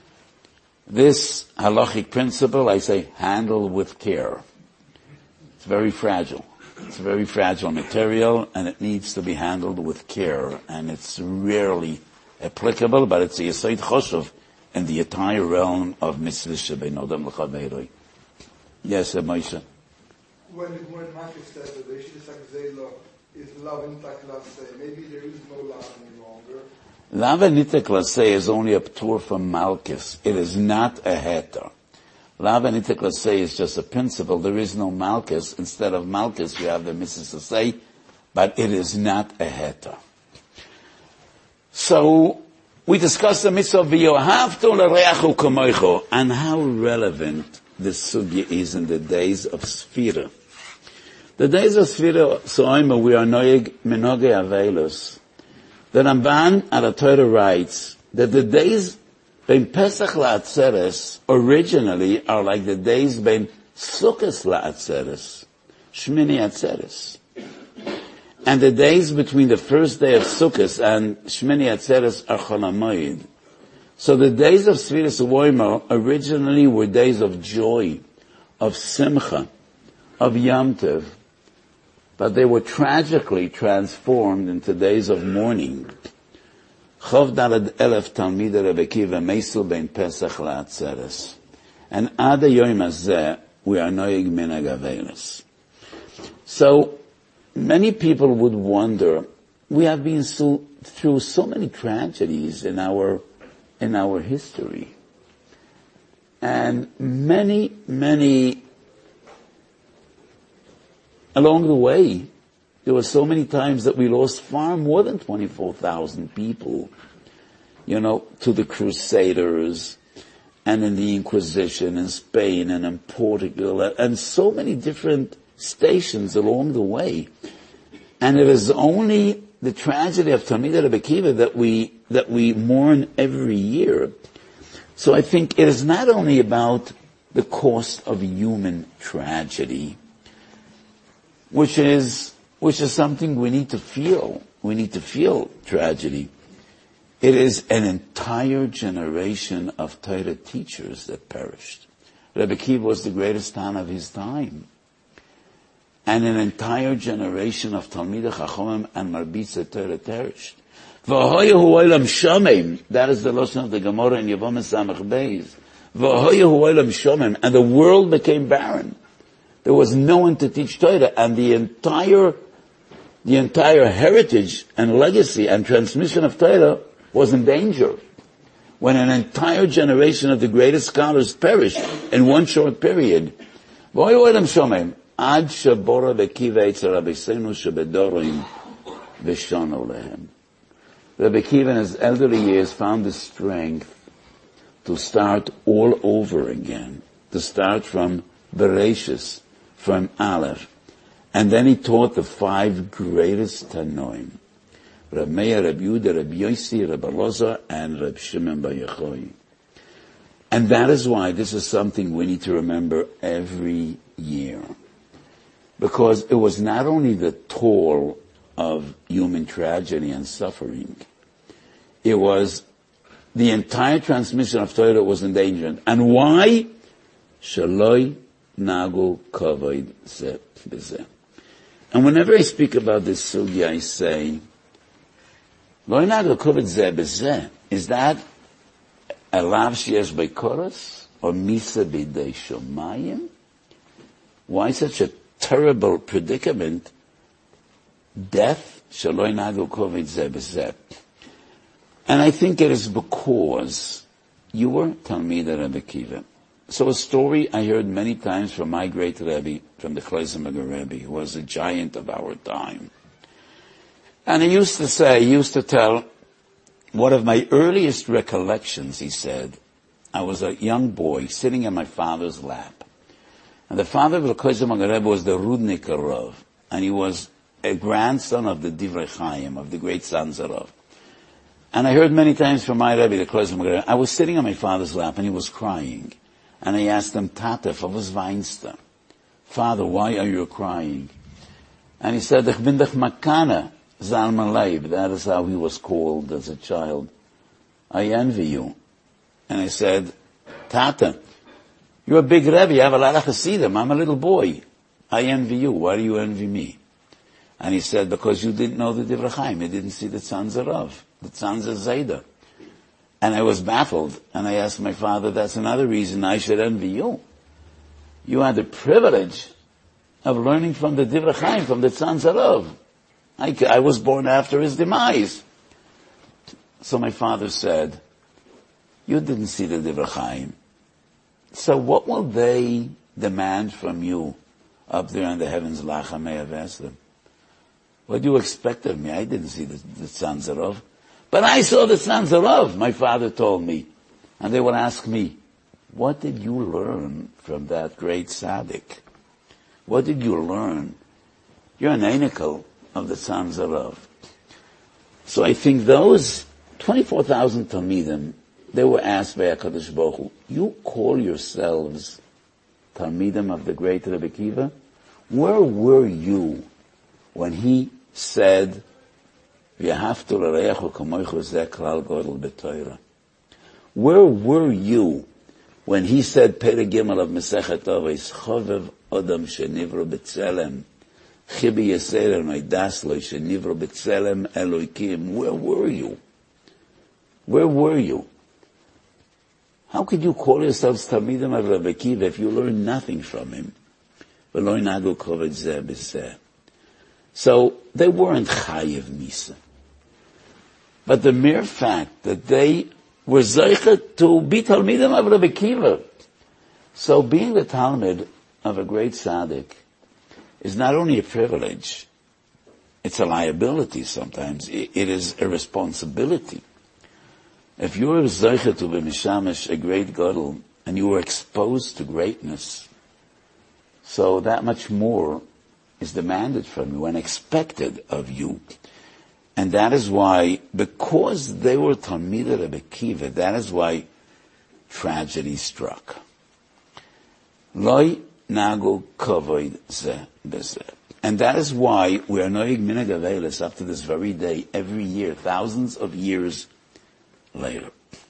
this halachic principle, I say, handle with care. It's very fragile. It's very fragile material, and it needs to be handled with care. And it's rarely applicable, but it's a yesod choshev in the entire realm of mitzvah shebein adam l'chaveroi. Yes, Moshe. When when Marcus says that the Yeshua Sakzela is love in taklase, maybe there is no love any longer. Lava Nita Klase is only a ptur from Malchus. It is not a heter. Lava Nita Klase is just a principle. There is no Malchus. Instead of Malchus, you have the Mitzvah Say, but it is not a heter. So, we discussed the Mitzvah V'yohavto l'reachu kamoicho, and how relevant this sugya is in the days of Sfira. The days of Sfira, Soima, we are noyeg menoge avelus. The Ramban at the Torah writes that the days ben Pesach la'atzeres originally are like the days ben Sukkot la'atzeres, Shmini Atzeres. And the days between the first day of Sukkot and Shmini Atzeres are Chol HaMoed. So the days of Sfiras Uvoima originally were days of joy, of simcha, of Yom Tov, but they were tragically transformed into days of mourning. Chov Daled Elef Talmidei Rebbe Akiva Meisu Bein Pesach La'atzeres. And Ad Hayoim Hazeh, we are noyeg minhag averos. So, many people would wonder, we have been so, through so many tragedies in our, in our history. And many, many, along the way, there were so many times that we lost far more than twenty-four thousand people, you know, to the Crusaders, and in the Inquisition in Spain and in Portugal, and so many different stations along the way. And it is only the tragedy of Talmidei Rebbe Akiva that we, that we mourn every year. So I think it is not only about the cost of human tragedy, which is, which is something we need to feel. We need to feel tragedy. It is an entire generation of Torah teachers that perished. Rebbe Akiva was the greatest Tana of his time. And an entire generation of Talmidei Chachamim and Marbitza Torah perished. V'hoyehu olam shomim. That is the lesson of the Gemara in Yevamah Samach Beis. V'hoyehu olam shomim. And the world became barren. There was no one to teach Torah, and the entire, the entire heritage and legacy and transmission of Torah was in danger. When an entire generation of the greatest scholars perished in one short period. V'hoyehu olam shomim. Ad shabora v'kiva etzer Rabbeinu shebedorim v'shonu lehem. Rebbe Akiva in his elderly years found the strength to start all over again, to start from Bereshis, from Aleph. And then he taught the five greatest Tanoim, Reb Meir, Reb Yehuda, Reb Yossi, Reb Elazar, and Reb Shimon bar Yochai. And that is why this is something we need to remember every year. Because it was not only the toll of human tragedy and suffering, it was the entire transmission of Torah was endangered. And why? Shaloi nagu kavod zeh b'zeh. And whenever I speak about this sugya, I say, Loi nagu kavod zeh b'zeh. Is that a lav sheyesh beikoros or misa b'dei shomayim? Why such a terrible predicament? Death, shaloi nagu kavod zeh b'zeh. And I think it is because you were Talmidei Rebbe Akiva. So a story I heard many times from my great Rebbe, from the Chleisenberger Rebbe, who was a giant of our time. And he used to say, he used to tell, one of my earliest recollections, he said, I was a young boy sitting in my father's lap. And the father of the Chleisenberger Rebbe was the Rudnik Rav, and he was a grandson of the Divrei Chaim, of the great Sanzarov. And I heard many times from my Rebbe, the Chleisenberger Rebbe, I was sitting on my father's lap and he was crying. And I asked him, Tata, was weinst? Father, why are you crying? And he said, Ich bin dich makana, Zalman Leib. That is how he was called as a child. I envy you. And I said, Tata, you're a big Rebbe, you have a lot of Hasidim. I'm a little boy. I envy you. Why do you envy me? And he said, because you didn't know the Divrei Chaim. You didn't see the Tzanzer Rav, the Tzanzer Zayda. And I was baffled. And I asked my father, that's another reason I should envy you. You had the privilege of learning from the Divrei Chaim, from the Tzanzer Rav. I, I was born after his demise. So my father said, you didn't see the Divrei Chaim. So what will they demand from you up there in the heavens? Lachamei Aveslim. What do you expect of me? I didn't see the, the Tzanzer Rav. But I saw the Tzanzer Rav, my father told me. And they would ask me, what did you learn from that great tzaddik? What did you learn? You're an anikel of the Tzanzer Rav. So I think those twenty-four thousand Talmidim, they were asked by HaKadosh Baruch Hu, you call yourselves Talmidim of the great Rebbe Akiva? Where were you when he said, "V'yahavtu l'reachu kamoichu zeh klal godel b'Torah"? Where were you when he said Perek Gimel of Masechet Avos, Chovev Adam Shenivro B'Tzelem, Chibi Yisrael Noidas Lo Shenivro B'Tzelem Elokim? Where were you? Where were you? How could you call yourselves Talmidim of Rabbi Akiva if you learned nothing from him? V'lo inagu koved zeh b'zeh. So they weren't chayiv misa. But the mere fact that they were zeichet to be Talmidim of Rabbi Akiva. So being the Talmud of a great tzaddik is not only a privilege, it's a liability sometimes. It is a responsibility. If you were zeichet to be mishamish, a great gadol, and you were exposed to greatness, so that much more is demanded from you and expected of you. And that is why, because they were Talmidei Rebbe Akiva, that is why tragedy struck. Loi nagu kavod zeh b'zeh. And that is why we are noig minhag avelis up to this very day, every year, thousands of years later.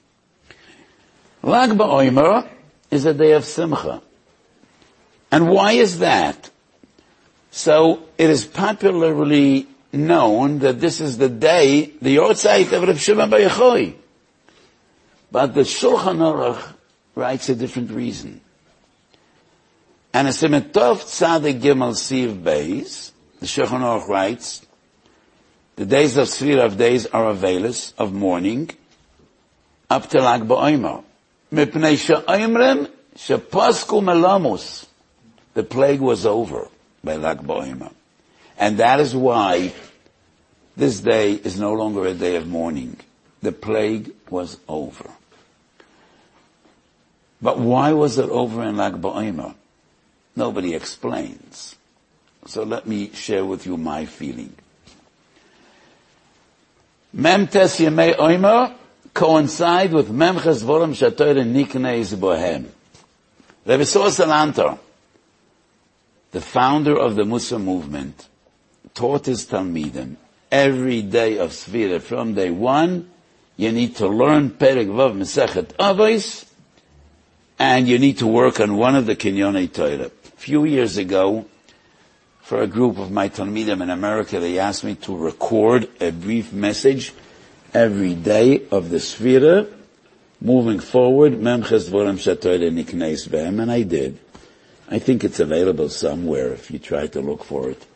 Lag BaOmer is a day of simcha. And why is that? So it is popularly known that this is the day, the Yortzeit of Reb Shimon Bar Yochai. But the Shulchan Aruch writes a different reason. And a Siman Tov Tzadik Gimel Siv Beis, the Shulchan Aruch writes, the days of Sfira of days are availus, of mourning, up to Lag BaOmer. Mipnei she'omrim she'pasku melamus. The plague was over by Lag BaOmer. And that is why this day is no longer a day of mourning. The plague was over. But why was it over in Lag BaOmer? Nobody explains. So let me share with you my feeling. Mem Tes Yemei Omer coincide with Mem Ches Dvorim Shatoyre Nikneis Bohem. Rebbe Soa Salanter, the founder of the Mussar movement, taught his Talmidim every day of Sfira, from day one, you need to learn Perek Vav Masechet Avos, and you need to work on one of the Kinyonei Torah. A few years ago, for a group of my Talmidim in America, they asked me to record a brief message every day of the Sfira, moving forward, Mem Ches Dvorim Shatoyre Nikneis Behem, and I did. I think it's available somewhere if you try to look for it.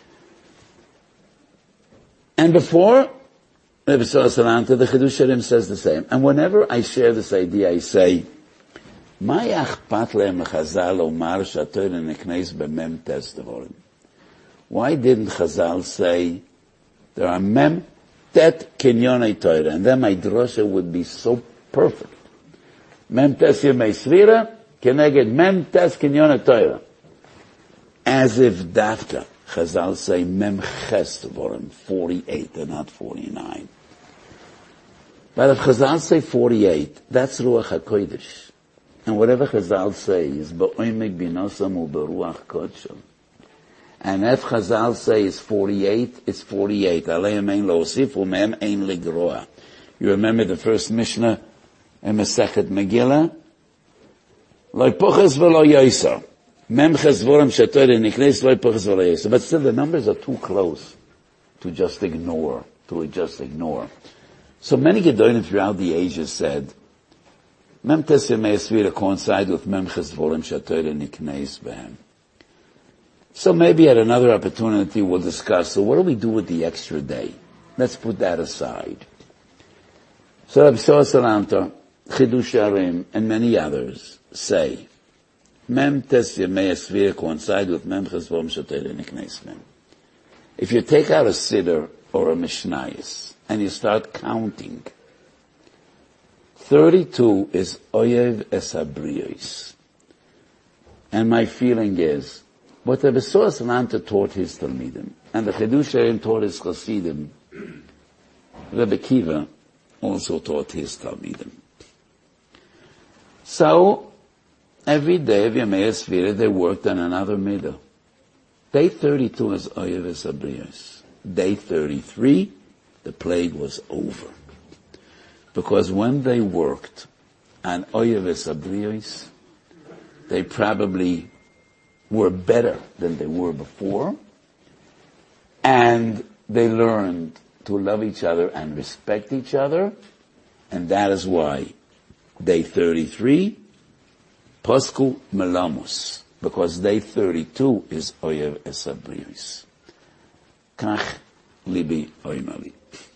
And before, Rebbe Soa Salanter, the Chidush Harim says the same. And whenever I share this idea, I say, Ma yachpat lehem Chazal omar shatoyre nikneis b'mem tes dvorim? Why didn't Chazal say, there are mem tet kinyonei Torah, and then my drosha would be so perfect. Mem tes yemei Sfira, keneged mem tes kinyonei Torah. As if dafka, Chazal say mem ches dvorim, forty-eight and not forty-nine. But if Chazal say forty-eight, that's Ruach HaKodesh. And whatever Chazal says, ba'oimeg binosam u'beruach kodsham. And if Chazal says forty-eight, it's forty-eight. Aleim ein lo'osif u'mehem ein ligroa. You remember the first Mishnah in Masechet Megillah? Lo poches v'lo yoser. Mem ches dvorim shatoyre nikneis lo poches v'lo yoser. But still the numbers are too close to just ignore, to just ignore. So many Gedolim throughout the ages said, Mem tes yemei Sfira coincide with Mem ches dvorim shatoyre nikneis behem. So maybe at another opportunity we'll discuss, so what do we do with the extra day? Let's put that aside. So Rebbe Soa Salanter, Chidush Harim, and many others say, Mem tes yemei Sfira coincide with Mem ches dvorim shatoyre nikneis behem. If you take out a Siddur or a Mishnayos, and you start counting, thirty-two is Oyev es Habriyos. And my feeling is, what Rebbe Soa Salanter taught his Talmidim, and the Chidush Harim taught his Chasidim, Rebbe Akiva also taught his Talmidim. So, every day of Yemei Sfira, they worked on another midah. Day thirty-two is Oyev es Habriyos. Day thirty-three, the plague was over. Because when they worked and oyev esabriyos, they probably were better than they were before, and they learned to love each other and respect each other, and that is why day thirty-three, Posku Melamus, because day thirty-two is Oyev Esabriyos. Kach libi oimali.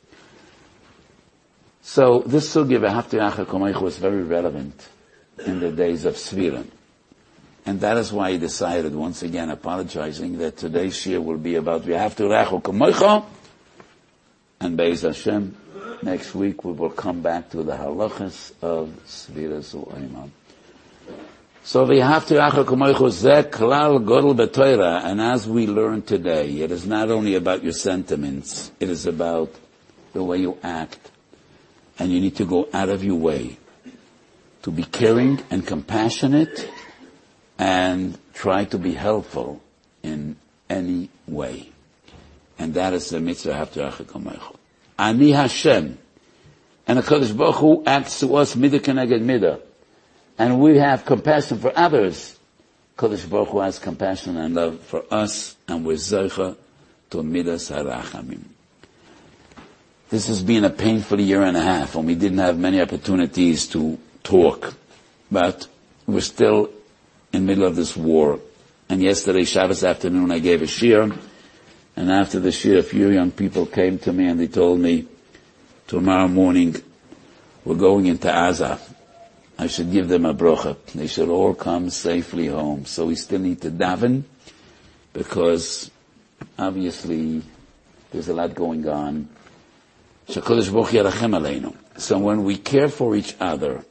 So this sugya v'hafti acha komaychu was very relevant in the days of Svira. And that is why he decided, once again apologizing, that today's shir will be about v'hafti acha komaychu, and Be'ez Hashem, next week we will come back to the halachas of Sviras u'Oimam. So v'hafti acha komaychu zeh klal godel b'Torah, and as we learned today, it is not only about your sentiments, it is about the way you act. And you need to go out of your way to be caring and compassionate and try to be helpful in any way. And that is the mitzvah haftarach hakamaychu. Ani Hashem. And the Kodesh Baruch Hu acts to us midah keneged midah. And we have compassion for others. Kodesh Baruch Hu has compassion and love for us, and we're zeicha to midas harachamim. This has been a painful year and a half, and we didn't have many opportunities to talk. But we're still in the middle of this war. And yesterday, Shabbos afternoon, I gave a shir. And after the shir, a few young people came to me and they told me, tomorrow morning, we're going into Aza. I should give them a brocha. They should all come safely home. So we still need to daven, because obviously there's a lot going on. So when we care for each other,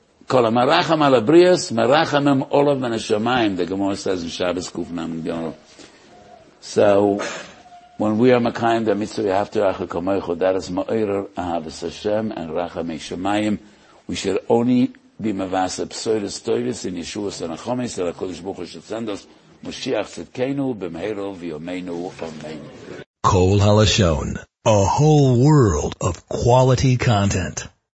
the Gemara says in Shabbos Kuf Nam Gimel. So when we are Makayim the mitzvah haftarach hakamaychu, that is ma'orer ahavas Hashem and rachamei shamayim. We should only be mavaseh psoides toides in Yeshuas and Achomes, that HaKadosh Baruch Hu should send us Moshiach Tzidkeinu b'mheiro v'yomeinu amen. Kol Halashon, a whole world of quality content.